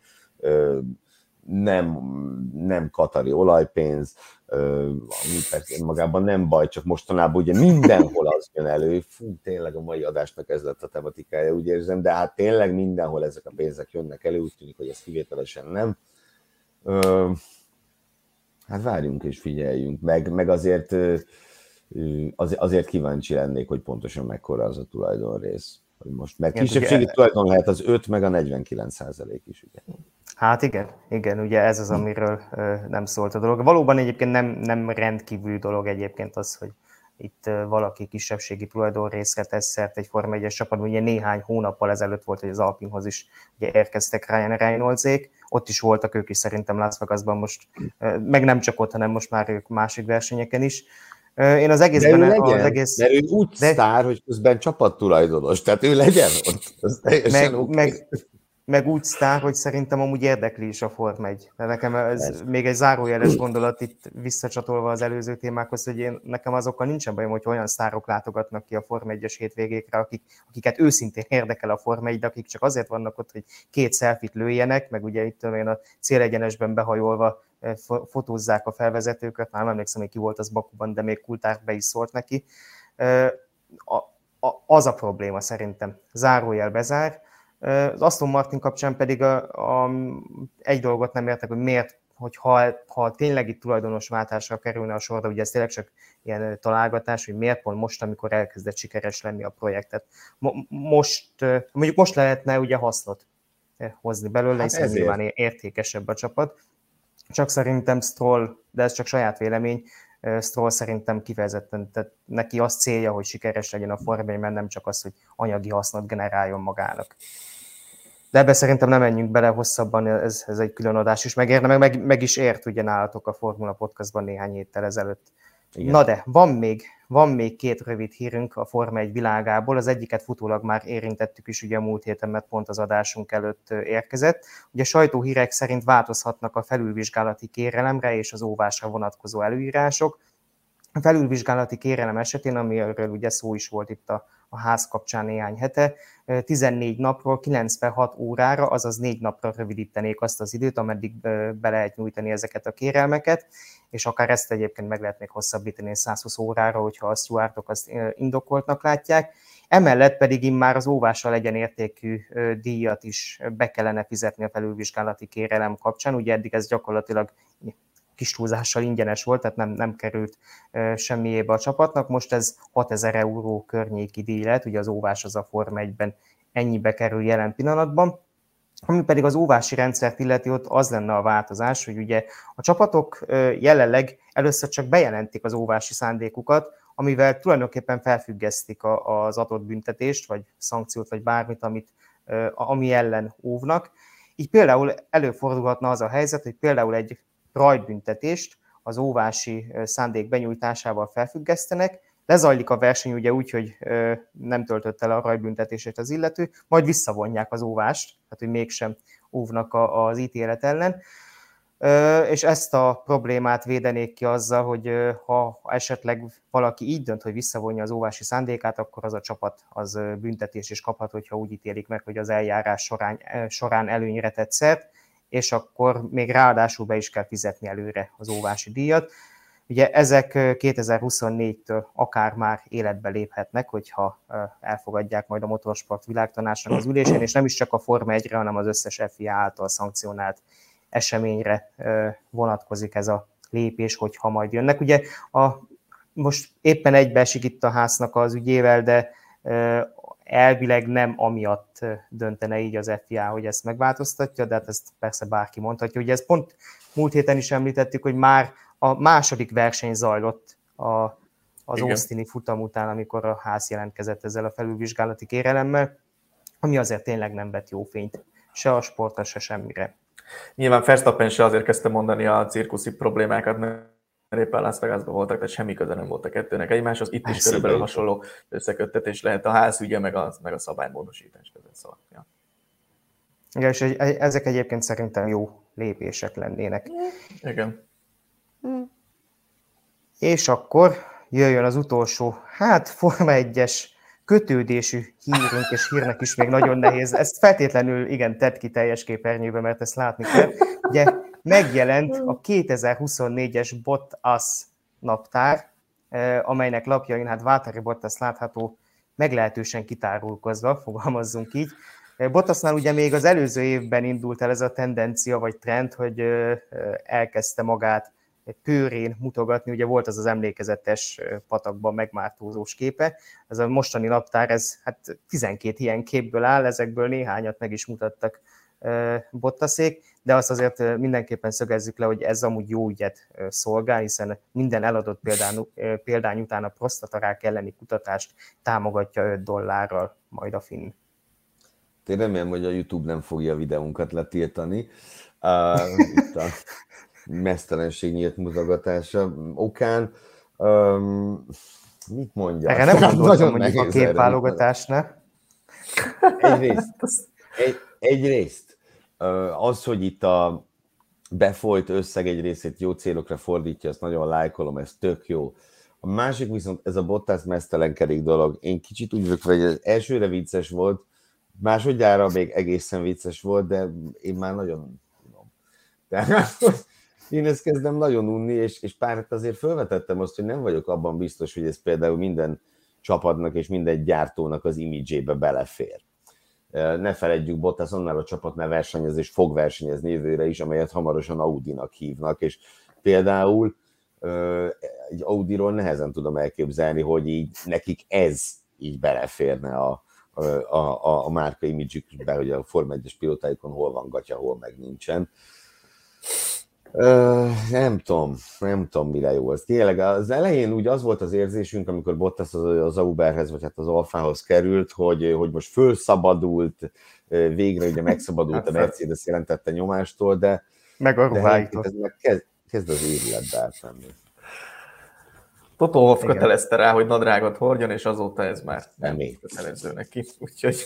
nem katari olajpénz, ami persze magában nem baj, csak mostanában ugye mindenhol az jön elő, tényleg a mai adásnak ez lett a tematikája, úgy érzem, de hát tényleg mindenhol ezek a pénzek jönnek elő, úgy tűnik, hogy ez kivételesen nem. Hát várjunk és figyeljünk, meg azért kíváncsi lennék, hogy pontosan mekkora az a tulajdonrész. Hogy most, mert kisebbségi tulajdon lehet az 5 meg a 49% is. Ugye. Hát igen, ugye ez az, amiről nem szólt a dolog. Valóban egyébként nem rendkívüli dolog egyébként az, hogy itt valaki kisebbségi tulajdonrészre tesz szert egy Forma 1-es csapatban. Ugye néhány hónappal ezelőtt volt, hogy az Alpinhoz is ugye érkeztek Ryan Reynoldsék. Ott is voltak ők is szerintem Las Vegasban most, meg nem csak ott, hanem most már ők másik versenyeken is. Én az egészben... Mert ő úgy sztár, hogy közben csapattulajdonos, tehát ő legyen ott. Meg úgy sztár, hogy szerintem amúgy érdekli is a Forma 1. De nekem ez még egy zárójeles gondolat itt visszacsatolva az előző témákhoz, hogy nekem azokkal nincsen bajom, hogy olyan sztárok látogatnak ki a Forma 1-es hétvégékre, akiket őszintén érdekel a Forma 1, de akik csak azért vannak ott, hogy 2 selfit lőjenek, meg ugye itt a célegyenesben behajolva fotózzák a felvezetőket, már nem emlékszem, hogy ki volt az Bakuban, de még Coulthard be is szólt neki. Az a probléma szerintem. Zárójel bezár. Az Aston Martin kapcsán pedig egy dolgot nem értek, hogy miért, ha tényleg itt tulajdonosváltásra kerülne a sor, de ugye ez tényleg csak ilyen találgatás, hogy miért pont most, amikor elkezdett sikeres lenni a projektet. Mondjuk most lehetne ugye hasznot hozni belőle, hiszen nyilván értékesebb a csapat. Csak szerintem Stroll, de ez csak saját vélemény, Stroll szerintem kifejezetten, tehát neki az célja, hogy sikeres legyen a Forma 1, mert nem csak az, hogy anyagi hasznot generáljon magának. De ebbe szerintem nem menjünk bele hosszabban, ez egy külön adás is megérne, meg is ért ugye nálatok a Formula Podcastban néhány héttel ezelőtt. Igen. Na de, van még 2 rövid hírünk a Forma 1 világából, az egyiket futólag már érintettük is ugye a múlt héten, mert pont az adásunk előtt érkezett. Ugye sajtóhírek szerint változhatnak a felülvizsgálati kérelemre és az óvásra vonatkozó előírások. A felülvizsgálati kérelem esetén, amiről ugye szó is volt itt a ház kapcsán néhány hete, 14 napról 96 órára, azaz 4 napra rövidítenék azt az időt, ameddig be lehet nyújtani ezeket a kérelmeket, és akár ezt egyébként meg lehet még hosszabbítani 120 órára, hogyha a stewardok azt indokoltnak látják. Emellett pedig immár az óvással egyenértékű díjat is be kellene fizetni a felülvizsgálati kérelem kapcsán, ugye eddig ez gyakorlatilag kis túlzással ingyenes volt, tehát nem került semmiébe a csapatnak. Most ez 6000 euró környéki díj lett, ugye az óvás az a Forma 1-ben ennyibe kerül jelen pillanatban. Ami pedig az óvási rendszert illeti, ott az lenne a változás, hogy ugye a csapatok jelenleg először csak bejelentik az óvási szándékukat, amivel tulajdonképpen felfüggesztik az adott büntetést, vagy szankciót, vagy bármit, ami ellen óvnak. Így például előfordulhatna az a helyzet, hogy például egy rajtbüntetést az óvási szándék benyújtásával felfüggesztenek, lezajlik a verseny ugye úgy, hogy nem töltött el a rajtbüntetését az illető, majd visszavonják az óvást, tehát hogy mégsem óvnak az ítélet ellen, és ezt a problémát védenék ki azzal, hogy ha esetleg valaki így dönt, hogy visszavonja az óvási szándékát, akkor az a csapat az büntetés is kaphat, hogyha úgy ítélik meg, hogy az eljárás során előnyre tett szert, és akkor még ráadásul be is kell fizetni előre az óvási díjat. Ugye ezek 2024-től akár már életbe léphetnek, hogyha elfogadják majd a Motorsport Világtanácsnak az ülésén, és nem is csak a Forma 1-re, hanem az összes FIA által szankcionált eseményre vonatkozik ez a lépés, hogyha majd jönnek. Ugye most éppen egybeesik itt a háznak az ügyével, de elvileg nem amiatt döntene így az FIA, hogy ezt megváltoztatja, de hát ezt persze bárki mondhatja. Ugye ezt pont múlt héten is említettük, hogy már a második verseny zajlott az Austini futam után, amikor a ház jelentkezett ezzel a felülvizsgálati kérelemmel, ami azért tényleg nem vett jó fényt se a sportra, se semmire. Nyilván Verstappen se azért kezdte mondani a cirkuszi problémákat, mert éppen Las Vegasban voltak, tehát semmi köze nem volt a kettőnek egymáshoz. Itt is körülbelül hasonló összeköttetés lehet a ház ügye, meg a szabálymódosítás között. Szóval, ja. Igen, és ezek egyébként szerintem jó lépések lennének. Igen. És akkor jöjjön az utolsó, Forma 1-es kötődésű hírünk, és hírnek is még nagyon nehéz. Ezt feltétlenül, igen, tedd ki teljes képernyőbe, mert ezt látni kell. Ugye megjelent a 2024-es Bottas naptár, amelynek lapjain Valtteri Bottas látható meglehetősen kitárulkozva, fogalmazzunk így. Bottasnál ugye még az előző évben indult el ez a tendencia, vagy trend, hogy elkezdte magát kőrén mutogatni, ugye volt az emlékezetes patakban megmártózós képe, ez a mostani naptár, ez hát 12 ilyen képből áll, ezekből néhányat meg is mutattak Bottasék, de azt azért mindenképpen szögezzük le, hogy ez amúgy jó ügyet szolgál, hiszen minden eladott példány után a prostatarák elleni kutatást támogatja $5 majd a Finn. Én remélem, hogy a YouTube nem fogja a videónkat letiltani. Itt a mesztelenség nyílt mutogatása okán. Mit mondja? Erre nem gondoltam mondjuk a képválogatásnál. Egyrészt az, hogy itt a befolyt összeg egy részét jó célokra fordítja, azt nagyon lájkolom, ez tök jó. A másik viszont ez a Bottas mesztelenkedik dolog. Én kicsit úgy vagyok, hogy az elsőre vicces volt, másodjára még egészen vicces volt, de én már nagyon unom. Tehát én ezt kezdem nagyon unni, és párat azért felvetettem azt, hogy nem vagyok abban biztos, hogy ez például minden csapatnak és minden gyártónak az imidzsébe belefér. Ne feledjük, Bottas annál a csapatnál versenyez, és fog versenyezni jövőre is, amelyet hamarosan Audinak hívnak, és például egy Audiról nehezen tudom elképzelni, hogy így nekik ez így beleférne a márka imidzsükbe, hogy a Forma 1-es pilótáikon hol van gatya, hol meg nincsen. Nem tudom, mire jó ez. Tényleg az elején úgy az volt az érzésünk, amikor Bottas az Sauberhez, vagy hát az Alfához került, hogy most fölszabadult, végre ugye megszabadult a Mercedes jelentette nyomástól, de meg a ruháitól. Ez meg kezd az évletbe átmenni. Toto Wolff kötelezte rá, hogy nadrágot hordjon, és azóta ez már nem kötelező neki. Úgyhogy...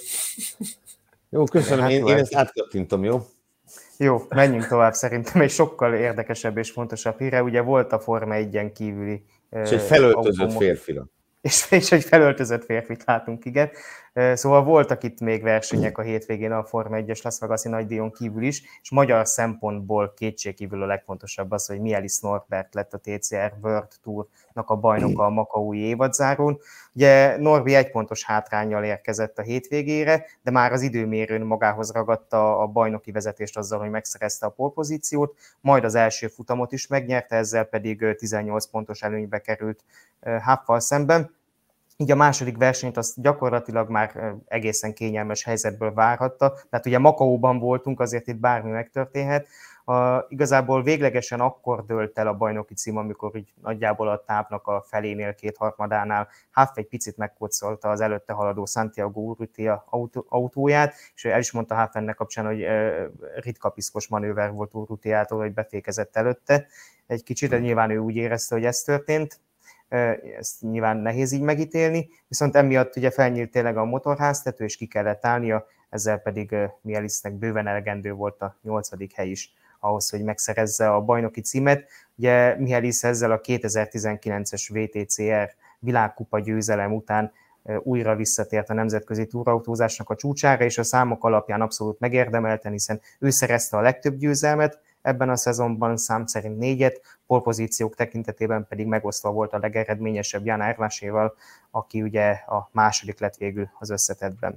Jó, köszönöm, én ezt átkattintom, jó? Jó, menjünk tovább szerintem egy sokkal érdekesebb és fontosabb híre. Ugye volt a Forma 1-en kívüli... És egy felöltözött férfira. És egy felöltözött férfit látunk, igen. Szóval voltak itt még versenyek a hétvégén a Forma 1-es Las Vegas-i nagydíjon kívül is, és magyar szempontból kétségkívül a legfontosabb az, hogy Mielis Norbert lett a TCR World Tour-nak a bajnoka a makaói évadzárón. Ugye Norbi 1 pontos hátránnyal érkezett a hétvégére, de már az időmérőn magához ragadta a bajnoki vezetést azzal, hogy megszerezte a pole-pozíciót, majd az első futamot is megnyerte, ezzel pedig 18 pontos előnybe került Huffal szemben. Így a második versenyt azt gyakorlatilag már egészen kényelmes helyzetből várhatta. Tehát ugye Makaóban voltunk, azért itt bármi megtörténhet. Igazából véglegesen akkor dőlt el a bajnoki cím, amikor így nagyjából a távnak a felénél, kétharmadánál Huff egy picit megkocolta az előtte haladó Santiago Urrutia autóját, és el is mondta Huff ennek kapcsán, hogy ritka piszkos manőver volt Urrutiától, hogy befékezett előtte. Egy kicsit, de nyilván ő úgy érezte, hogy ez történt. Ezt nyilván nehéz így megítélni, viszont emiatt ugye felnyílt tényleg a motorháztető, és ki kellett állnia, ezzel pedig Mielisnek bőven elegendő volt a 8. hely is ahhoz, hogy megszerezze a bajnoki címet. Ugye Mielis ezzel a 2019-es VTCR világkupa győzelem után újra visszatért a nemzetközi túrautózásnak a csúcsára, és a számok alapján abszolút megérdemelten, hiszen ő szerezte a legtöbb győzelmet, ebben a szezonban szám szerint 4-et, polpozíciók tekintetében pedig megosztva volt a legeredményesebb Jan Erláséval, aki ugye a második lett végül az összetettben.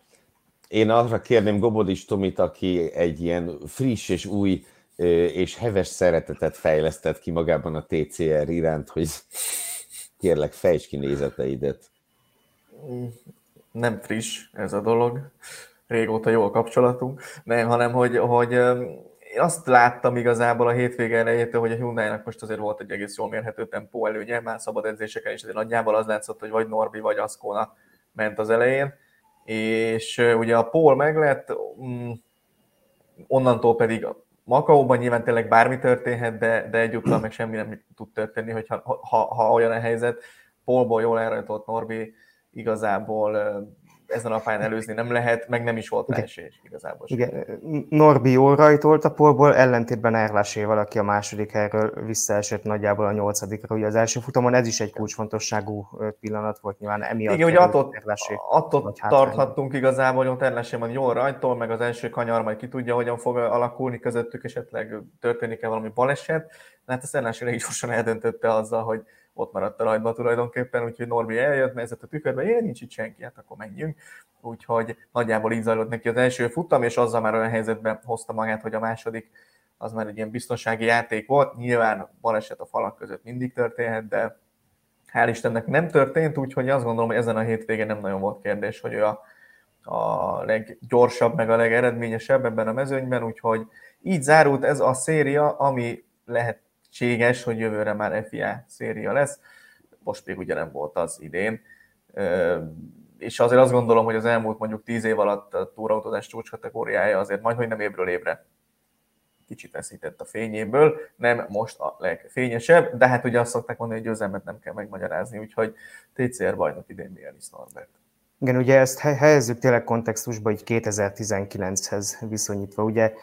Én arra kérném Gobodics Tomit, aki egy ilyen friss és új és heves szeretetet fejlesztett ki magában a TCR iránt, hogy kérlek, fejtsd ki nézeteidet. Nem friss ez a dolog, régóta jó a kapcsolatunk, nem, hanem hogy én azt láttam igazából a hétvége elejétől, hogy a Hyundai-nak most azért volt egy egész jól mérhető tempó előnye, már szabad edzéseken is, de nagyjából az látszott, hogy vagy Norbi, vagy Ascona ment az elején, és ugye a pole meglett, onnantól pedig Makaóban nyilván tényleg bármi történhet, de egyúttal meg semmi nem tud történni, hogyha ha olyan a helyzet. Pole-ból jól elrajtolt Norbi, igazából ezen a pályán előzni nem lehet, meg nem is volt rá esély igazából. Igen, Norbi jól rajtolt a pole-ból, ellentétben Erláséval, aki a második helyről visszaesett nagyjából a 8-ra, ugye az első futamon, ez is egy kulcsfontosságú pillanat volt nyilván emiatt. Igen, hogy attól tarthattunk igazából, hogy ott Erlásé majd jól rajtol, meg az első kanyar majd ki tudja, hogyan fog alakulni közöttük, esetleg történik-e valami baleset, de hát az Erlásé elég gyorsan eldöntötte azzal, hogy ott maradt a rajtban tulajdonképpen, úgyhogy Norbi eljött, nézett a tükörbe, nincs itt senki, hát akkor menjünk. Úgyhogy nagyjából így zajlott neki az első futam, és azzal már olyan helyzetben hozta magát, hogy a az már egy ilyen biztonsági játék volt. Nyilván baleset a falak között mindig történhet, de hál' Istennek nem történt, úgyhogy azt gondolom, hogy ezen a hétvégén nem nagyon volt kérdés, hogy ő a leggyorsabb, meg a legeredményesebb ebben a mezőnyben, úgyhogy így zárult ez a széria, ami lehetséges, hogy jövőre már FIA széria lesz. Most még ugye nem volt az idén. És azért azt gondolom, hogy az elmúlt mondjuk 10 év alatt a túrautózás csúcskategóriája azért majdhogy nem évről évre kicsit veszített a fényéből, nem most a legfényesebb, de hát ugye azt szokták mondani, hogy győzelmet nem kell megmagyarázni, úgyhogy TCR bajnok idén Mihális Norbert. Igen, ugye ezt helyezzük tényleg kontextusba, így 2019-hez viszonyítva. Ugye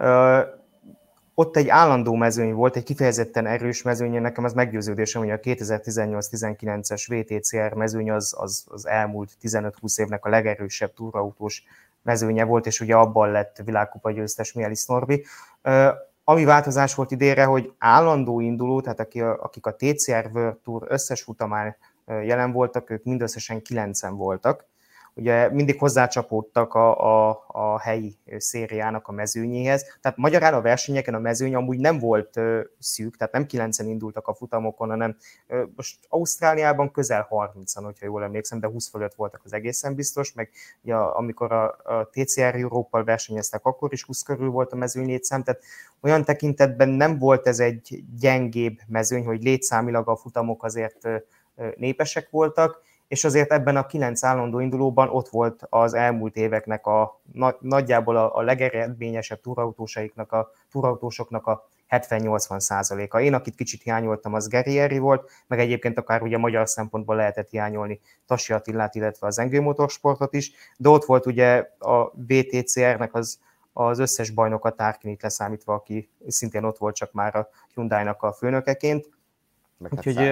ott egy állandó mezőny volt, egy kifejezetten erős mezőny, nekem az meggyőződésem, hogy a 2018-19-es VTCR mezőny az elmúlt 15-20 évnek a legerősebb túrautós mezőnye volt, és ugye abban lett világkupa győztes Mihális Norbi. Ami változás volt idénre, hogy állandó induló, tehát akik a TCR World Tour összes futamán jelen voltak, ők mindösszesen 9-en voltak. Ugye mindig hozzácsapódtak a helyi szériának a mezőnyéhez. Tehát magyarán a versenyeken a mezőny amúgy nem volt szűk, tehát nem 9-en indultak a futamokon, hanem most Ausztráliában közel 30-an, hogyha jól emlékszem, de 20 fölött voltak az egészen biztos, meg ja, amikor a TCR Európpal versenyeztek, akkor is 20 körül volt a mezőny létszám, tehát olyan tekintetben nem volt ez egy gyengébb mezőny, hogy létszámilag a futamok azért népesek voltak, és azért ebben a 9 állandó indulóban ott volt az elmúlt éveknek nagyjából a legeredményesebb túrautósoknak a 70-80%-a. Én, akit kicsit hiányoltam, az Guerrieri volt, meg egyébként akár ugye magyar szempontból lehetett hiányolni Tassi Attilát, illetve az Engő Motorsportot is, de ott volt ugye a VTCR-nek az összes bajnoka, Tárkinit leszámítva, aki szintén ott volt, csak már a Hyundai-nak a főnökeként. Úgyhogy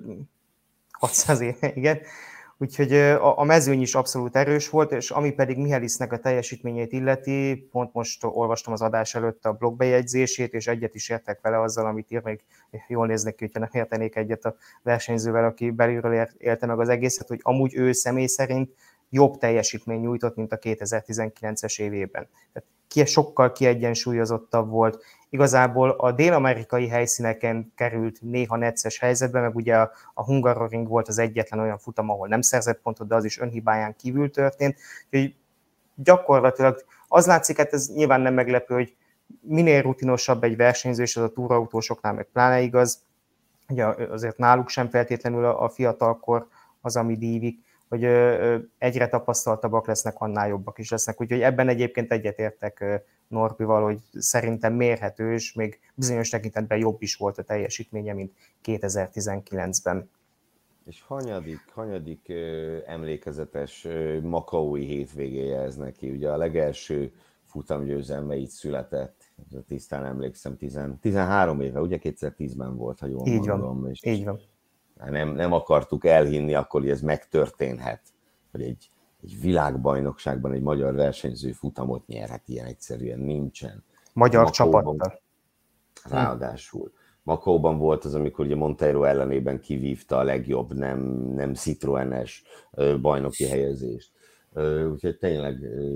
600 éve, igen. Úgyhogy a mezőny is abszolút erős volt, és ami pedig Mihálisnek a teljesítményét illeti, pont most olvastam az adás előtt a blogbejegyzését, és egyet is értek vele azzal, amit ír, még jól néznek ki, hogyha nem értenék egyet a versenyzővel, aki belülről élte meg az egészet, hogy amúgy ő személy szerint jobb teljesítmény nyújtott, mint a 2019-es évében. Tehát sokkal kiegyensúlyozottabb volt. Igazából a dél-amerikai helyszíneken került néha necces helyzetbe, meg ugye a Hungaroring volt az egyetlen olyan futam, ahol nem szerzett pontot, de az is önhibáján kívül történt. Úgyhogy gyakorlatilag az látszik, hát ez nyilván nem meglepő, hogy minél rutinosabb egy versenyző, és az a túrautósoknál meg pláne igaz, ugye azért náluk sem feltétlenül a fiatalkor az, ami dívik, hogy egyre tapasztaltabbak lesznek, annál jobbak is lesznek. Úgyhogy ebben egyébként egyetértek Norbival, hogy szerintem mérhető, és még bizonyos tekintetben jobb is volt a teljesítménye, mint 2019-ben. És hanyadik emlékezetes makaói hétvégéje ez neki? Ugye a legelső futamgyőzelme így született, tisztán emlékszem, 13 éve, ugye 2010-ben volt, ha jól így mondom. Van, így van. Nem akartuk elhinni akkor, hogy ez megtörténhet, hogy egy világbajnokságban egy magyar versenyző futamot nyerhet, ilyen egyszerűen nincsen. Magyar csapattal. Ráadásul. Makaóban volt az, amikor ugye Monteiro ellenében kivívta a legjobb, nem Citroenes bajnoki helyezést. Úgyhogy tényleg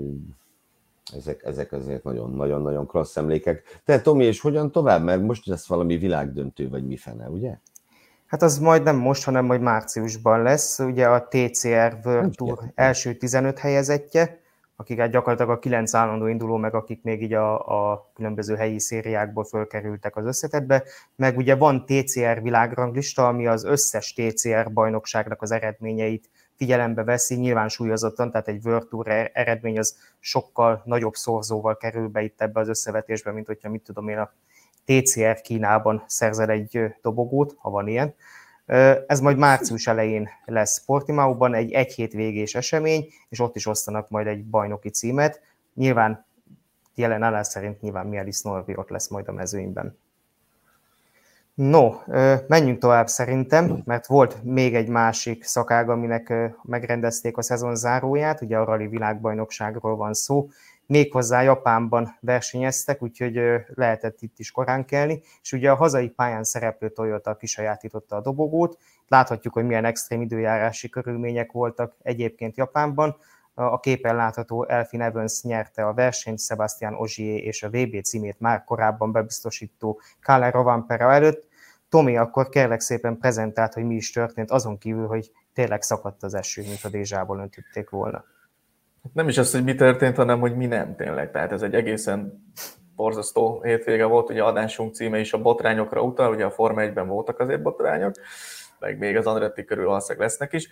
ezek azért nagyon-nagyon klassz emlékek. Te, Tomi, és hogyan tovább? Mert most lesz valami világdöntő, vagy mi fene, ugye? Hát az majd nem most, hanem majd márciusban lesz. Ugye a TCR World Tour első 15 helyezettje, akik hát gyakorlatilag a 9 állandó induló, meg akik még így a különböző helyi szériákból fölkerültek az összetettbe. Meg ugye van TCR világranglista, ami az összes TCR bajnokságnak az eredményeit figyelembe veszi, nyilván súlyozottan, tehát egy World Tour eredmény az sokkal nagyobb szorzóval kerül be itt ebbe az összevetésbe, mint hogyha mit tudom én a TCR Kínában szerzel egy dobogót, ha van ilyen. Ez majd március elején lesz Portimaóban, egy hétvégés esemény, és ott is osztanak majd egy bajnoki címet. Nyilván jelen állás szerint nyilván Mihális Norbi ott lesz majd a mezőnyben. No, menjünk tovább szerintem, mert volt még egy másik szakág, aminek megrendezték a szezon záróját, ugye a rali világbajnokságról van szó, méghozzá Japánban versenyeztek, úgyhogy lehetett itt is korán kelni, és ugye a hazai pályán szereplő Toyota kisajátította a dobogót. Láthatjuk, hogy milyen extrém időjárási körülmények voltak egyébként Japánban. A képen látható Elfyn Evans nyerte a versenyt Sebastian Ogier és a VB címét már korábban bebiztosító Kalle Rovanperä előtt. Tomi, akkor kérlek szépen prezentált, hogy mi is történt, azon kívül, hogy tényleg szakadt az eső, mint a Dézsából öntötték volna. Nem is az, hogy mi történt, hanem hogy mi nem tényleg. Tehát ez egy egészen borzasztó hétvége volt, ugye adásunk címe is a botrányokra utal, ugye a Forma 1-ben voltak azért botrányok, meg még az Andretti körül valószínűleg lesznek is.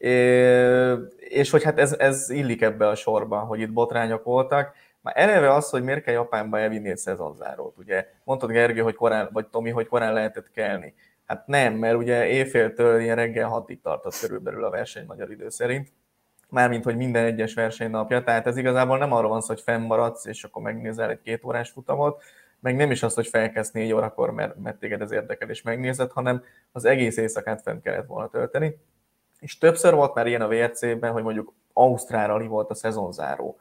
És hogy hát ez illik ebbe a sorba, hogy itt botrányok voltak. Már eleve az, hogy miért kell Japánba elvinni egy szezonzárót. Ugye mondtad, Gergő, hogy korán, vagy Tomi, hogy korán lehetett kelni. Hát nem, mert ugye éjféltől ilyen reggel 6-ig tartott körülbelül a verseny magyar idő szerint. Mármint, hogy minden egyes versenynapja. Tehát ez igazából nem arról van szó, hogy fennmaradsz, és akkor megnézel egy 2 órás futamot, meg nem is az, hogy felkelsz 4 órakor, mert téged ez érdekel, és megnézed, hanem az egész éjszakát fent kellett volna tölteni. És többször volt már ilyen a WRC-ben, hogy mondjuk Ausztrál rali volt a szezonzáró,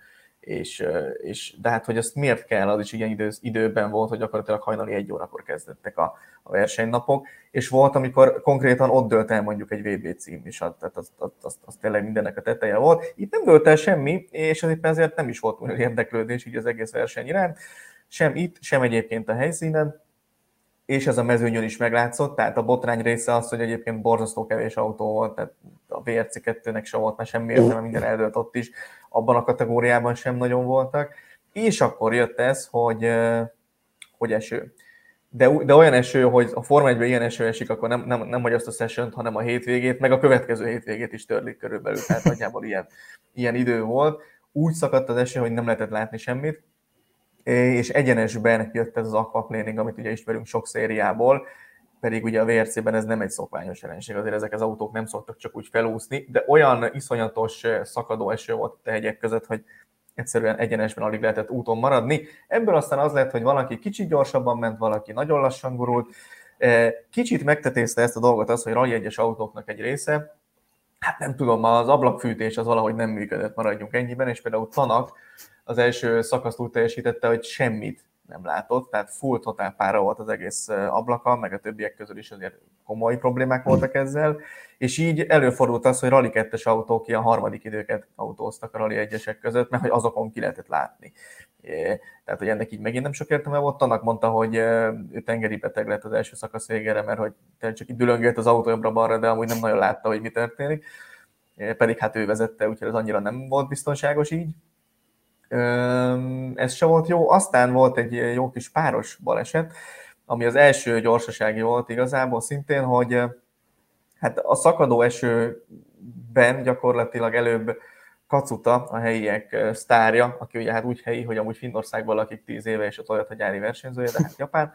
de hát, hogy azt miért kell, az is ilyen időben volt, hogy gyakorlatilag hajnali 1 órakor kezdettek a versenynapok, és volt, amikor konkrétan ott dőlt el mondjuk egy VB cím is, tehát az tényleg mindennek a teteje volt. Itt nem dőlt el semmi, és ezért nem is volt olyan érdeklődés így az egész verseny iránt, sem itt, sem egyébként a helyszínen, és ez a mezőnyön is meglátszott, tehát a botrány része az, hogy egyébként borzasztó kevés autó volt, tehát a WRC2-nek se volt már semmi értelme, minden eldőlt ott is, abban a kategóriában sem nagyon voltak, és akkor jött ez, hogy eső. De olyan eső, hogy a Forma 1-ben ilyen eső esik, akkor nem hogy azt a sessiont, hanem a hétvégét, meg a következő hétvégét is törlik körülbelül, tehát nagyjából ilyen idő volt. Úgy szakadt az eső, hogy nem lehetett látni semmit, és egyenesben jött ez az aquaplaning, amit ugye ismerünk sok szériából, pedig ugye a WRC-ben ez nem egy szokványos jelenség, azért ezek az autók nem szoktak csak úgy felúszni, de olyan iszonyatos szakadó eső volt a hegyek között, hogy egyszerűen egyenesben alig lehetett úton maradni. Ebből aztán az lett, hogy valaki kicsit gyorsabban ment, valaki nagyon lassan gurult. Kicsit megtetézte ezt a dolgot az, hogy Rally 1-es autóknak egy része, hát nem tudom, az ablakfűtés az valahogy nem működött, maradjunk ennyiben, és például Tanak az első szakaszt úgy teljesítette, hogy semmit nem látott, tehát full totál pára volt az egész ablaka, meg a többiek közül is azért komoly problémák voltak ezzel, és így előfordult az, hogy Rally 2-es autók ilyen harmadik időket autóztak a Rally 1-esek között, mert hogy azokon ki lehetett látni. Tehát, hogy ennek így megint nem sok értelme volt. Tanak mondta, hogy ő tengeri beteg lett az első szakasz végére, mert hogy csak így dülöngött az autó jobbra-balra, de amúgy nem nagyon látta, hogy mi történik. Pedig hát ő vezette, úgyhogy ez annyira nem volt biztonságos így. Ez se volt jó. Aztán volt egy jó kis páros baleset, ami az első gyorsasági volt igazából szintén, hogy hát a szakadó esőben gyakorlatilag előbb Kacuta, a helyiek sztárja, aki ugye hát úgy helyi, hogy amúgy Finnországban lakik 10 éve, és a Toyota gyári versenyzője, de hát Japán.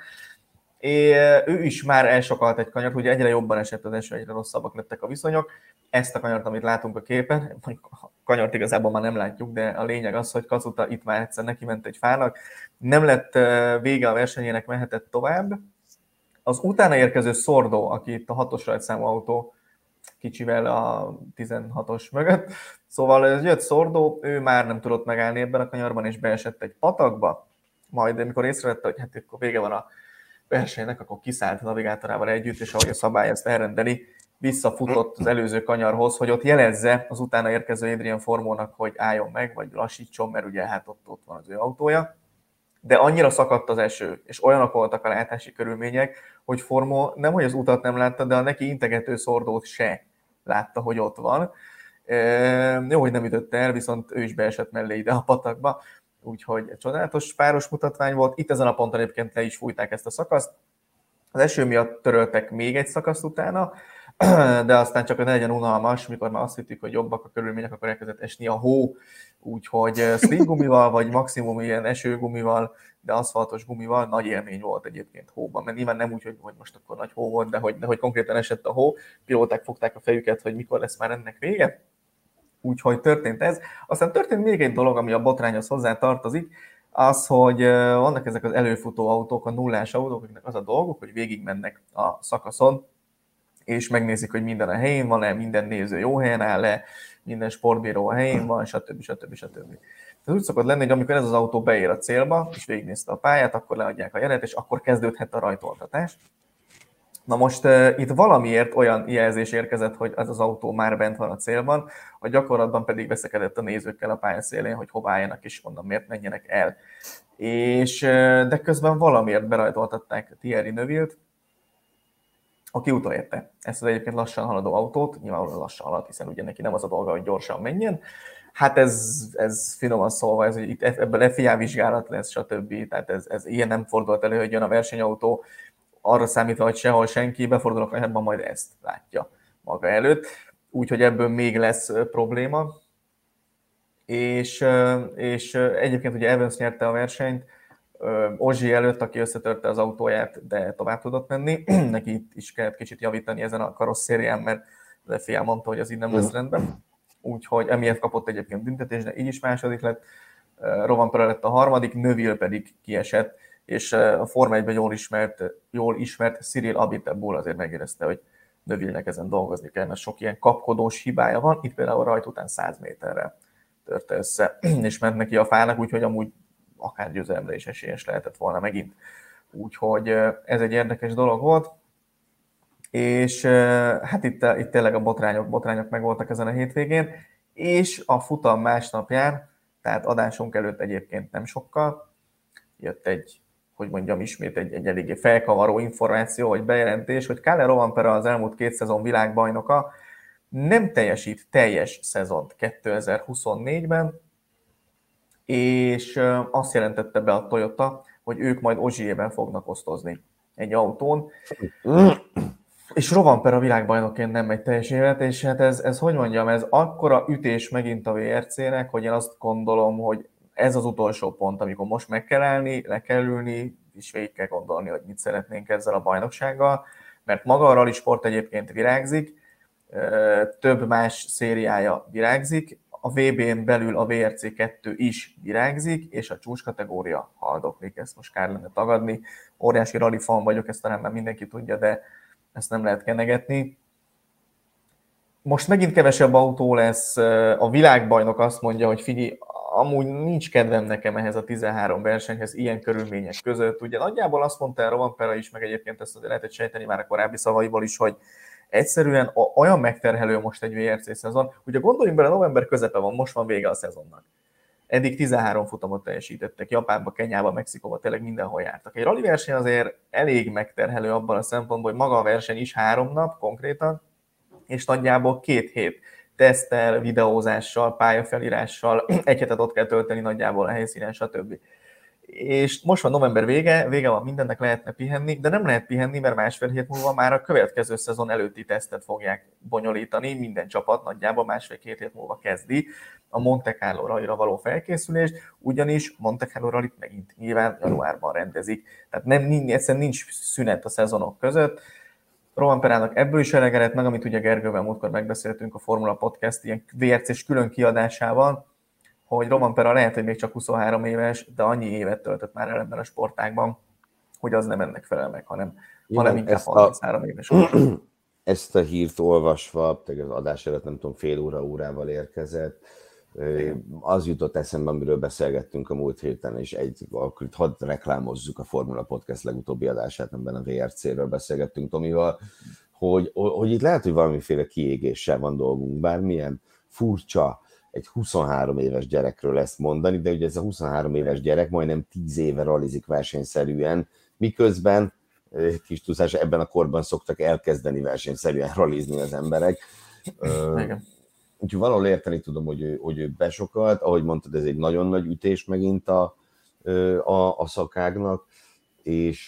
Ő is már elsokalt egy kanyart, ugye egyre jobban esett az eső, egyre rosszabbak lettek a viszonyok. Ezt a kanyart, amit látunk a képen, a kanyart igazából már nem látjuk, de a lényeg az, hogy Kacuta itt már egyszer neki ment egy fának, nem lett vége a versenyének, mehetett tovább. Az utána érkező Sordo, aki itt a 6-os rajtszámú autó, kicsivel a 16-os mögött, szóval jött Sordo, ő már nem tudott megállni ebben a kanyarban, és beesett egy patakba, majd amikor észrevette, hogy hát akkor vége van a versenynek, akkor kiszállt a navigátorával együtt, és ahogy a szabály ezt elrendeli, visszafutott az előző kanyarhoz, hogy ott jelezze az utána érkező Adrian Formónak, hogy álljon meg, vagy lassítson, mert ugye hát ott van az ő autója. De annyira szakadt az eső, és olyanok voltak a látási körülmények, hogy Formó nemhogy az utat nem látta, de a neki integető Sordót se látta, hogy ott van. Jó, hogy nem ütötte el, viszont ő is beesett mellé ide a patakba, úgyhogy egy csodálatos páros mutatvány volt. Itt ezen a ponton egyébként le is fújták ezt a szakaszt. Az eső miatt töröltek még egy szakaszt utána, de aztán csak, hogy ne legyen unalmas, mikor már azt hittük, hogy jobbak a körülmények, akkor elkezdett esni a hó, úgyhogy slick gumival, vagy maximum ilyen esőgumival, de aszfaltos gumival nagy élmény volt egyébként hóban, mert nyilván nem úgy, hogy most akkor nagy hó volt, de hogy konkrétan esett a hó, pilóták fogták a fejüket, hogy mikor lesz már ennek vége, úgyhogy történt ez. Aztán történt még egy dolog, ami a botrányhoz hozzá tartozik, az, hogy vannak ezek az előfutó autók, a nullás autók, akiknek az a dolguk, hogy végigmennek a szakaszon, és megnézik, hogy minden a helyén van-e, minden néző jó helyen áll-e, minden sportbíró a helyén van, stb. Ez úgy szokott lenni, hogy amikor ez az autó beér a célba, és végignézte a pályát, akkor leadják a jelet, és akkor kezdődhet a rajtoltatás. Na most itt valamiért olyan jelzés érkezett, hogy az az autó már bent van a célban, a gyakorlatban pedig veszekedett a nézőkkel a pályaszélén, hogy hová álljanak és onnan miért menjenek el. De közben valamiért berajtoltatták Thierry Neuville-t, aki utolérte ezt az egyébként lassan haladó autót, nyilvánvalóan lassan halad, hiszen ugye neki nem az a dolga, hogy gyorsan menjen. Hát ez finoman szólva, ez, hogy itt ebből FIA vizsgálat lesz, stb. Tehát ez ilyen nem fordult elő, hogy jön a versenyautó, arra számítva, hogy sehol senki, befordul a kanyarban, majd ezt látja maga előtt. Úgyhogy ebből még lesz probléma. És egyébként ugye Evans nyerte a versenyt, Ogier előtt, aki összetörte az autóját, de tovább tudott menni. Neki itt is kellett kicsit javítani ezen a karosszérián, mert az FIA mondta, hogy az így nem lesz rendben. Úgyhogy emiatt kapott egyébként büntetést, de így is második lett. Rovanpera lett a harmadik, Neuville pedig kiesett, és a Forma 1-ben jól ismert Cyril Abiteboul azért megérezte, hogy Neuville-nek ezen dolgozni kell, mert sok ilyen kapkodós hibája van. Itt például rajt után 100 méterrel törte össze, és ment neki a fának, úgyhogy amúgy akár győzelemre is esélyes lehetett volna megint. Úgyhogy ez egy érdekes dolog volt, és hát itt tényleg a botrányok megvoltak ezen a hétvégén, és a futam másnapján, tehát adásunk előtt egyébként nem sokkal, jött ismét egy eléggé felkavaró információ, vagy bejelentés, hogy Kalle Rovanpera az elmúlt 2 szezon világbajnoka nem teljesít teljes szezont 2024-ben, és azt jelentette be a Toyota, hogy ők majd Ogierben fognak osztozni egy autón, és Rovanpera világbajnokként nem megy teljes évet, és hát ez hogy mondjam, ez akkora ütés megint a VRC-nek, hogy én azt gondolom, hogy ez az utolsó pont, amikor most meg kell állni, le kell ülni, és végig kell gondolni, hogy mit szeretnénk ezzel a bajnoksággal, mert maga a rally sport egyébként virágzik, több más szériája virágzik, a VB-n belül a VRC2 is virágzik, és a csúcskategória haldoklik, ezt most kár lenne tagadni. Óriási rally fan vagyok, ezt talán már mindenki tudja, de ezt nem lehet kenegetni. Most megint kevesebb autó lesz, a világbajnok azt mondja, hogy figyelj, amúgy nincs kedvem nekem ehhez a 13 versenyhez ilyen körülmények között. Ugye nagyjából azt mondta el Rovanpera is, meg egyébként ezt lehetett sejteni már a korábbi szavaiból is, hogy egyszerűen olyan megterhelő most egy VRC szezon. Ugye gondoljunk bele, november közepe van, most van vége a szezonnak. Eddig 13 futamot teljesítettek, Japánba, Kenyába, Mexikóba, tényleg mindenhol jártak. Egy rally verseny azért elég megterhelő abban a szempontból, hogy maga a verseny is 3 nap konkrétan, és nagyjából 2 hét teszttel, videózással, pályafelírással, egy hetet ott kell tölteni nagyjából a helyszínen, stb. És most van november vége van mindennek, lehetne pihenni, de nem lehet pihenni, mert másfél hét múlva már a következő szezon előtti tesztet fogják bonyolítani, minden csapat nagyjából másfél-két hét múlva kezdi a Monte Carlo rallyra való felkészülést, ugyanis Monte Carlo rallyt megint nyilván januárban rendezik, tehát egyszerűen nincs szünet a szezonok között. Rovanperának ebből is elege lett meg, amit ugye Gergővel múltkor megbeszéltünk a Formula Podcast ilyen VRC-s külön kiadásával, hogy Rovanpera lehet, hogy még csak 23 éves, de annyi évet töltött már el ebben a sportágban, hogy az nem ennek felel meg, hanem inkább 33 éves. Ezt a hírt olvasva, az adás előtt nem tudom, fél órával érkezett, az jutott eszembe, amiről beszélgettünk a múlt héten, és akkor hadd reklámozzuk a Formula Podcast legutóbbi adását, amiben a VRC-ről beszélgettünk Tomival, hogy itt lehet, hogy valamiféle kiégéssel van dolgunk, bármilyen furcsa, egy 23 éves gyerekről ezt mondani, de ugye ez a 23 éves gyerek majdnem 10 éve rallizik versenyszerűen, miközben, kis túlzás, ebben a korban szoktak elkezdeni versenyszerűen rallizni az emberek. Úgyhogy valahol érteni tudom, hogy ő besokalt, ahogy mondtad, ez egy nagyon nagy ütés megint a szakágnak, és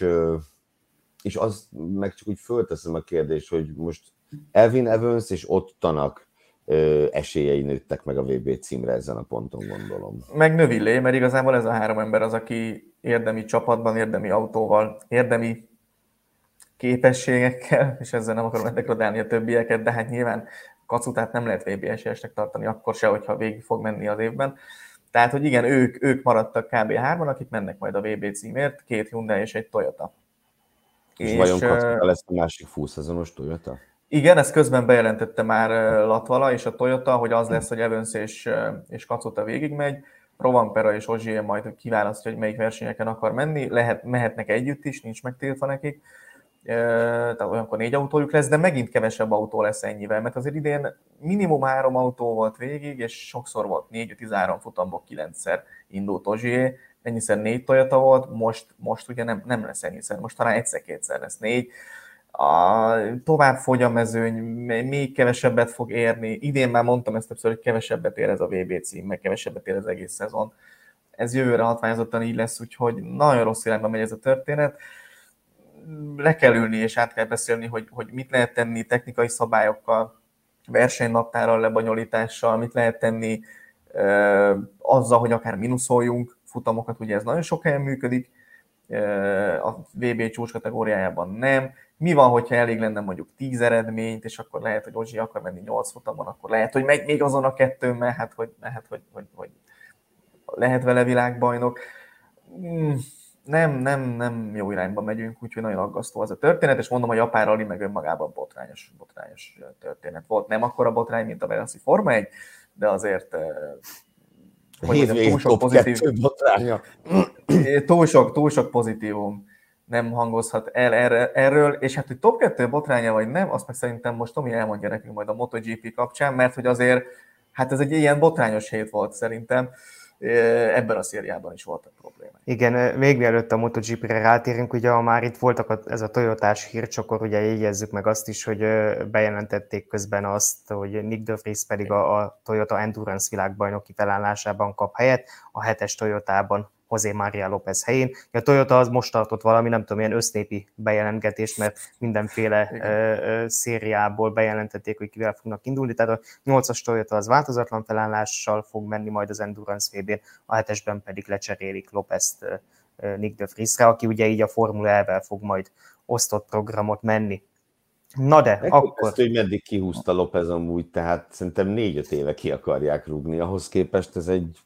az meg csak úgy fölteszem a kérdést, hogy most Elfyn Evans és Ottanak esélyei nőttek meg a VB címre ezen a ponton, gondolom. Meg Neuville, mert igazából ez a 3 ember az, aki érdemi csapatban, érdemi autóval, érdemi képességekkel, és ezzel nem akarom degradálni a többieket, de hát nyilván Kacutát nem lehet VB esélyesnek tartani, akkor se, hogyha végig fog menni az évben. Tehát, hogy igen, ők maradtak kb. 3-an, akik mennek majd a VB címért, 2 Hyundai és egy Toyota. És vajon Kacuta lesz a másik full-szezonos Toyota? Igen, ezt közben bejelentette már Latvala és a Toyota, hogy az lesz, hogy Evans és Kacuta végigmegy, Rovanpera és Ogier majd kiválasztja, hogy melyik versenyeken akar menni, mehetnek együtt is, nincs megtiltva nekik, tehát olyankor 4 autójuk lesz, de megint kevesebb autó lesz ennyivel, mert azért idén minimum 3 autó volt végig, és sokszor volt 4-13 futamból 9-szer indult Ogier, ennyiszer 4 Toyota volt, most ugye nem lesz ennyiszer, most talán egyszer-kétszer lesz 4. Tovább fogy a mezőny, még kevesebbet fog érni. Idén már mondtam ezt többször, hogy kevesebbet ér ez a VB cím, meg kevesebbet ér az egész szezon. Ez jövőre hatványozottan így lesz, úgyhogy nagyon rossz irányba megy ez a történet. Le kell ülni és át kell beszélni, hogy mit lehet tenni technikai szabályokkal, versenynaptárral, lebonyolítással, mit lehet tenni azzal, hogy akár minuszoljunk futamokat, ugye ez nagyon sok helyen működik, a VB csúcs kategóriájában nem. Mi van, hogyha elég lenne mondjuk 10 eredményt, és akkor lehet, hogy Ogier akar menni 8 futamon, akkor lehet, hogy megy még azon a 2, mert hogy lehet vele világbajnok. Nem jó irányba megyünk, úgyhogy nagyon aggasztó az a történet, és mondom, a japán rally meg önmagában botrányos történet volt. Nem akkora botrány, mint a Velocity Forma 1, de azért túl sok pozitív botránya. Túl sok pozitívum nem hangozhat el erről, és hát, hogy top 2 botránya vagy nem, azt meg szerintem most Tomi elmondja nekünk majd a MotoGP kapcsán, mert hogy azért, hát ez egy ilyen botrányos hét volt szerintem, ebben a szériában is voltak problémák. Igen, még mielőtt a MotoGP-re rátérünk, ugye ha már itt voltak ez a Toyotás hírcsokor, ugye jegyezzük meg azt is, hogy bejelentették közben azt, hogy Nick de Vries pedig a Toyota Endurance világbajnoki felállásában kap helyet, a 7-es Toyotában José María López helyén. A Toyota az most tartott valami, nem tudom, ilyen össznépi bejelentgetést, mert mindenféle szériából bejelentették, hogy kivel fognak indulni. Tehát a 8-as Toyota az változatlan felállással fog menni majd az Endurance VB-n, a 7-esben pedig lecserélik Lópezt Nick de Vriesre, aki ugye így a Formula E-vel fog majd osztott programot menni. Na de, akkor... Ezt, hogy meddig kihúzta López amúgy, tehát szerintem 4-5 éve ki akarják rúgni. Ahhoz képest ez így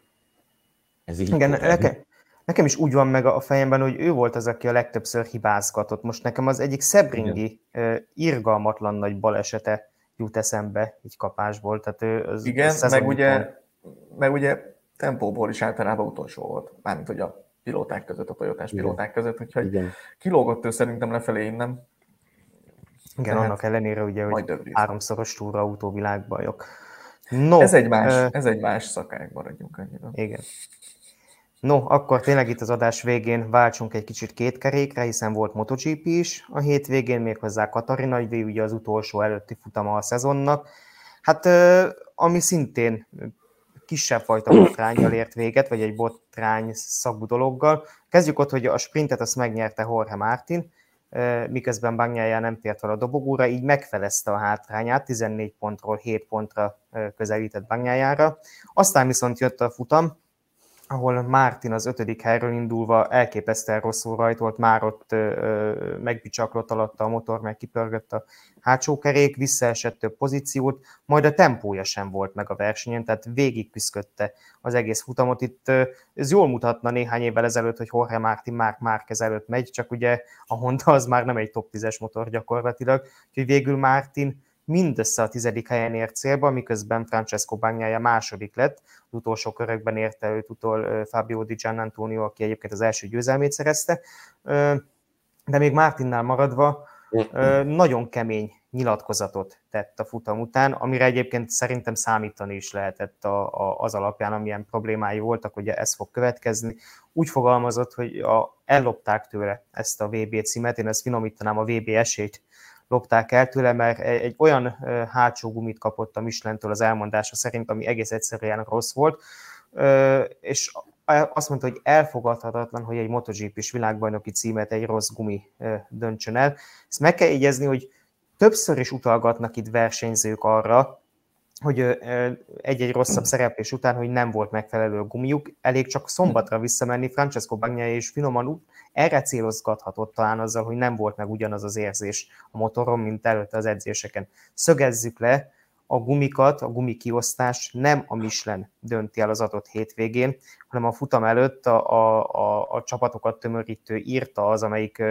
igen, nekem is úgy van meg a fejemben, hogy ő volt az, aki a legtöbbször hibázgatott. Most nekem az egyik Sebringi irgalmatlan nagy balesete jut eszembe, így kapásból. Tehát az igen, meg ugye tempóból is általában utolsó volt. Mármint, hogy a pilóták között, a Toyotás pilóták között, úgyhogy kilógott ő szerintem lefelé innen. Igen, annak ellenére ugye, hogy 3-szoros túrautó világbajnok. No, ez egy más szakág, maradjunk annyira. Igen. No, akkor tényleg itt az adás végén váltsunk egy kicsit két kerékre, hiszen volt MotoGP is a hétvégén, méghozzá Katari Nagydíj, ugye az utolsó előtti futama a szezonnak. Hát ami szintén kisebb fajta botránnyal ért véget, vagy egy botrány szagú dologgal. Kezdjük ott, hogy a sprintet azt megnyerte Jorge Martin, miközben Bagnaia nem tért fel a dobogóra, így megfelezte a hátrányát, 14 pontról 7 pontra közelített Bagnaiára. Aztán viszont jött a futam, ahol Martin az 5. helyről indulva elképesztően rosszul rajtolt, már ott megbicsaklott alatta a motor, meg kipörgött a hátsó kerék, visszaesett több pozíciót, majd a tempója sem volt meg a versenyen, tehát végigküszködte az egész futamot. Itt ez jól mutatna néhány évvel ezelőtt, hogy Jorge Martin Marc Márquez előtt megy, csak ugye a Honda az már nem egy top 10-es motor gyakorlatilag, úgyhogy végül Martin mindössze a 10. helyen ért célba, miközben Francesco Bagnaia második lett, az utolsó körökben érte őt utol Fabio Di Giannantonio, aki egyébként az első győzelmét szerezte, de még Martinnál maradva nagyon kemény nyilatkozatot tett a futam után, amire egyébként szerintem számítani is lehetett az alapján, amilyen problémái voltak, hogy ez fog következni. Úgy fogalmazott, hogy ellopták tőle ezt a VB címet, én ezt finomítanám, a VB esélyt lopták el tőle, mert egy olyan hátsó gumit kapott a Michelin-től az elmondása szerint, ami egész egyszerűen rossz volt, és azt mondta, hogy elfogadhatatlan, hogy egy MotoGP-s világbajnoki címet egy rossz gumi döntsön el. Ezt meg kell jegyezni, hogy többször is utalgatnak itt versenyzők arra, hogy egy-egy rosszabb szereplés után, hogy nem volt megfelelő a gumiuk, elég csak szombatra visszamenni, Francesco Bagnaia is finoman erre célozgathatott talán azzal, hogy nem volt meg ugyanaz az érzés a motoron, mint előtte az edzéseken. Szögezzük le, a gumikat, a gumikiosztás nem a Michelin dönti el az adott hétvégén, hanem a futam előtt a csapatokat tömörítő írta az, amelyik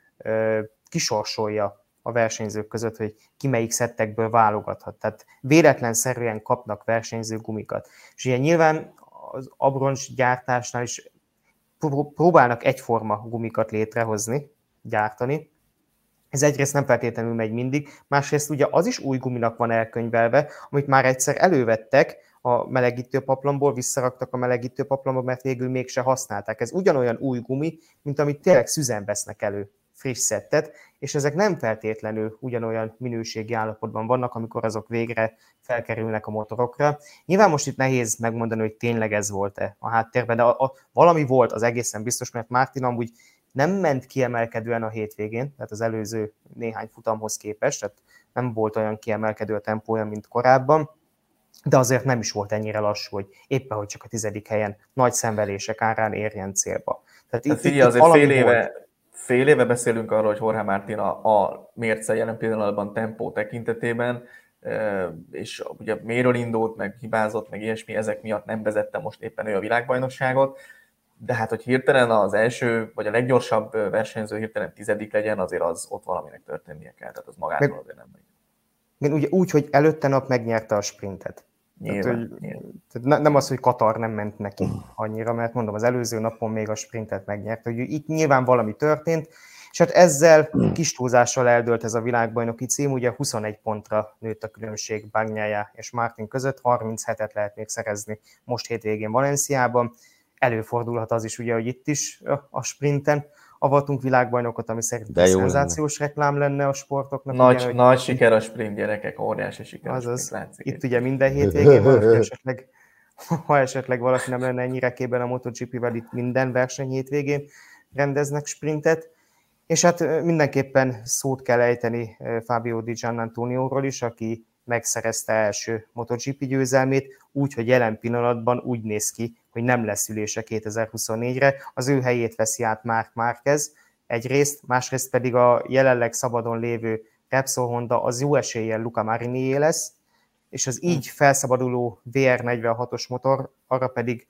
kisorsolja a versenyzők között, hogy ki melyik szettekből válogathat. Tehát véletlenszerűen kapnak versenyző gumikat. És ugye nyilván az abroncs gyártásnál is próbálnak egyforma gumikat létrehozni, gyártani, Ez egyrészt nem feltétlenül megy mindig, másrészt ugye az is új guminak van elkönyvelve, amit már egyszer elővettek a melegítőpaplomból, visszaraktak a melegítőpaplomba, mert végül mégse használták. Ez ugyanolyan új gumi, mint amit tényleg szüzen vesznek elő friss szettet, és ezek nem feltétlenül ugyanolyan minőségi állapotban vannak, amikor azok végre felkerülnek a motorokra. Nyilván most itt nehéz megmondani, hogy tényleg ez volt-e a háttérben, de valami volt, az egészen biztos, mert Martin amúgy nem ment kiemelkedően a hétvégén, tehát az előző néhány futamhoz képest, tehát nem volt olyan kiemelkedő a tempója, mint korábban, de azért nem is volt ennyire lassú, hogy éppen, hogy csak a 10. helyen nagy szenvedések árán érjen célba. Tehát itt azért fél éve beszélünk arról, hogy Jorge Martin a mérce jelen pillanatban tempó tekintetében, és ugye méről indult, meg hibázott, meg ilyesmi, ezek miatt nem vezette most éppen ő a világbajnokságot, de hát, hogy hirtelen az első, vagy a leggyorsabb versenyző hirtelen 10. legyen, azért az ott valaminek történnie kell, tehát az magától azért nem megy. Igen, ugye úgy, hogy előtte nap megnyerte a sprintet. Nyilván. Tehát nem az, hogy Katar nem ment neki annyira, mert mondom, az előző napon még a sprintet megnyerte, hogy itt nyilván valami történt, és hát ezzel kis túlzással eldőlt ez a világbajnoki cím, ugye 21 pontra nőtt a különbség Bagnaia és Martin között, 37-et lehet még szerezni most hétvégén Valenciában. Előfordulhat az is, ugye, hogy itt is a sprinten avatunk világbajnokot, ami szerintem szenzációs reklám lenne a sportoknak. Nagy siker a sprint, gyerekek, óriási siker. Azaz, látszik, itt ugye minden hétvégén van, ha esetleg valaki nem lenne ennyire képben a MotoGP-vel, itt minden verseny hétvégén rendeznek sprintet. És hát mindenképpen szót kell ejteni Fabio Di Giannantonióról is, aki megszerezte első MotoGP győzelmét, úgy, hogy jelen pillanatban úgy néz ki, hogy nem lesz ülése 2024-re. Az ő helyét veszi át Marc Márquez egyrészt, másrészt pedig a jelenleg szabadon lévő Repsol Honda az jó eséllyel Luca Marinié lesz, és az így felszabaduló VR46-os motor, arra pedig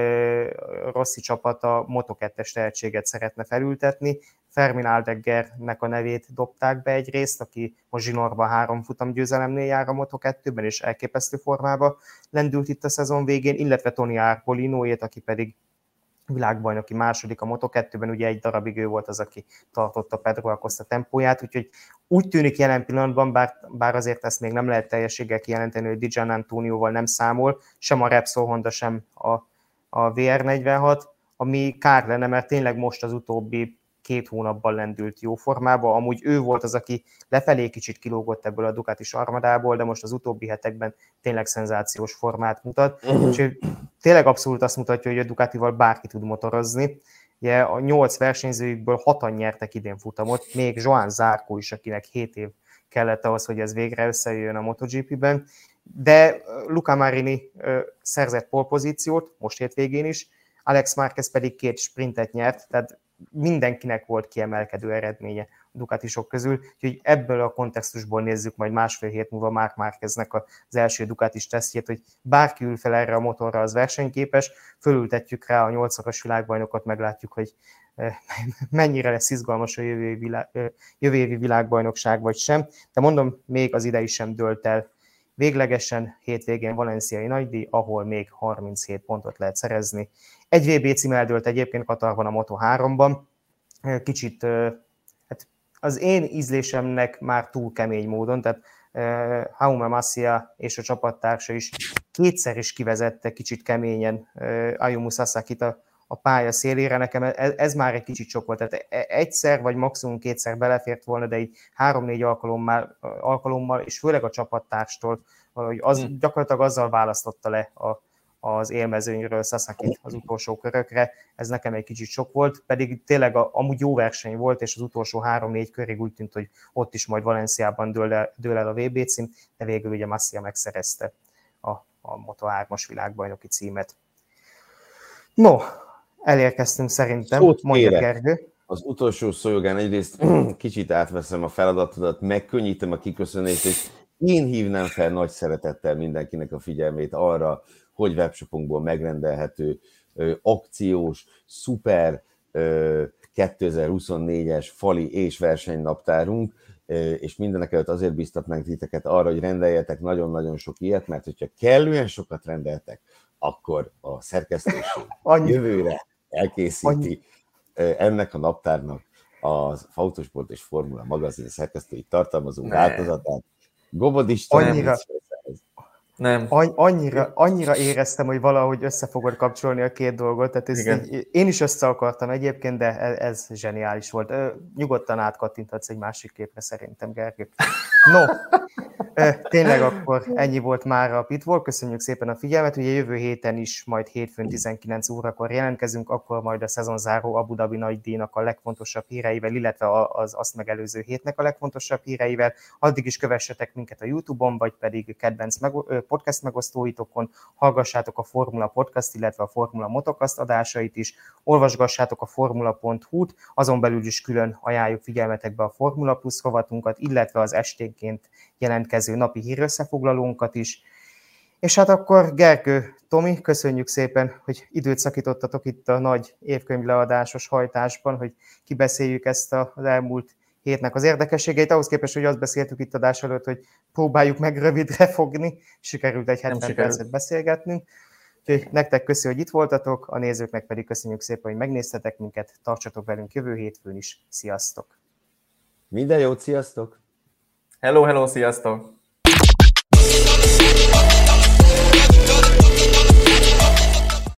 Rossi csapat a Moto2-es tehetséget szeretne felültetni. Fermin Aldeggernek a nevét dobták be egyrészt, aki most zsinórban 3 futamgyőzelemnél jár a Moto2-ben, és elképesztő formába lendült itt a szezon végén, illetve Tony Arpolinóét, aki pedig világbajnoki második a Moto2-ben, ugye egy darabig ő volt az, aki tartotta Pedro Acosta tempóját, úgyhogy úgy tűnik jelen pillanatban, bár azért ezt még nem lehet teljességgel kijelenteni, hogy Di Giannantonioval nem számol, sem a Repsol Honda, sem a VR46, ami kár lenne, mert tényleg most az utóbbi 2 hónapban lendült jó formába. Amúgy ő volt az, aki lefelé kicsit kilógott ebből a Ducatis armadából, de most az utóbbi hetekben tényleg szenzációs formát mutat. És tényleg abszolút azt mutatja, hogy a Ducatival bárki tud motorozni. Ugye a 8 versenyzőjükből 6-an nyertek idén futamot, még Joan Zarco is, akinek 7 év kellett ahhoz, hogy ez végre összejöjjön a MotoGP-ben. De Luca Marini szerzett polpozíciót, most hétvégén is, Alex Márquez pedig 2 sprintet nyert, tehát mindenkinek volt kiemelkedő eredménye a Ducatisok közül, úgyhogy ebből a kontextusból nézzük majd másfél hét múlva Marc Márqueznek az első Ducatis tesztjét, hogy bárki ül fel erre a motorra, az versenyképes, fölültetjük rá a 8-szoros világbajnokot, meglátjuk, hogy mennyire lesz izgalmas a jövő évi világbajnokság vagy sem, de mondom, még az idei sem dőlt el véglegesen, hétvégén valenciai nagydíj, ahol még 37 pontot lehet szerezni. Egy VB cím eldőlt egyébként Katarban a Moto3-ban. Kicsit hát az én ízlésemnek már túl kemény módon, tehát Jaume Masia és a csapattársa is kétszer is kivezette kicsit keményen Ayumu Sasakit a pálya szélére. Nekem ez már egy kicsit sok volt, tehát egyszer vagy maximum 2-szer belefért volna, de így 3-4 alkalommal, és főleg a csapattárstól, hogy az gyakorlatilag azzal választotta le az élmezőnyről Sasakit az utolsó körökre, ez nekem egy kicsit sok volt, pedig tényleg amúgy jó verseny volt, és az utolsó 3-4 körig úgy tűnt, hogy ott is majd Valenciában dől el a VB cím, de végül ugye Masia megszerezte a Moto3-as világbajnoki címet. No, elérkeztünk szerintem, mondja Gergő. Az utolsó szójogán egyrészt kicsit átveszem a feladatodat, megkönnyítem a kiköszönést, és én hívnám fel nagy szeretettel mindenkinek a figyelmét arra, hogy webshopunkból megrendelhető akciós, szuper 2024-es fali és versenynaptárunk, és mindenekelőtt azért biztatnánk titeket arra, hogy rendeljetek nagyon-nagyon sok ilyet, mert hogyha kellően sokat rendeltek, akkor a szerkesztőség jövőre elkészíti ennek a naptárnak az Autosport és Formula magazin szerkesztői tartalmazó változatát. Gobod István, Annyira, nem. Annyira éreztem, hogy valahogy össze fogod kapcsolni a két dolgot, tehát én is össze akartam egyébként, de ez zseniális volt. Nyugodtan átkattinthatsz egy másik képre szerintem, Gergő. No, tényleg akkor ennyi volt már a Pitwalk, köszönjük szépen a figyelmet, ugye jövő héten is majd hétfőn 19 órakor jelentkezünk, akkor majd a szezonzáró Abu Dhabi nagydíjnak a legfontosabb híreivel, illetve az azt megelőző hétnek a legfontosabb híreivel. Addig is kövessetek minket a YouTube-on, vagy pedig kedvenc podcast megosztóitokon, hallgassátok a Formula Podcast, illetve a Formula Motocast adásait is, olvasgassátok a formula.hu-t, azon belül is külön ajánljuk figyelmetekbe a Formula Plus rovatunkat, illetve az esténként jelentkező napi hírösszefoglalónkat is. És hát akkor Gergő, Tomi, köszönjük szépen, hogy időt szakítottatok itt a nagy évkönyvleadásos hajtásban, hogy kibeszéljük ezt az elmúlt hétnek az érdekességeit. Ahhoz képest, hogy azt beszéltük itt adás előtt, hogy próbáljuk meg rövidre fogni, sikerült egy 70 percet beszélgetnünk. Úgyhogy nektek köszönjük, hogy itt voltatok, a nézőknek pedig köszönjük szépen, hogy megnéztetek minket, tartsatok velünk jövő hétfőn is. Sziasztok! Minden jót, sziasztok! Hello, sziasztok!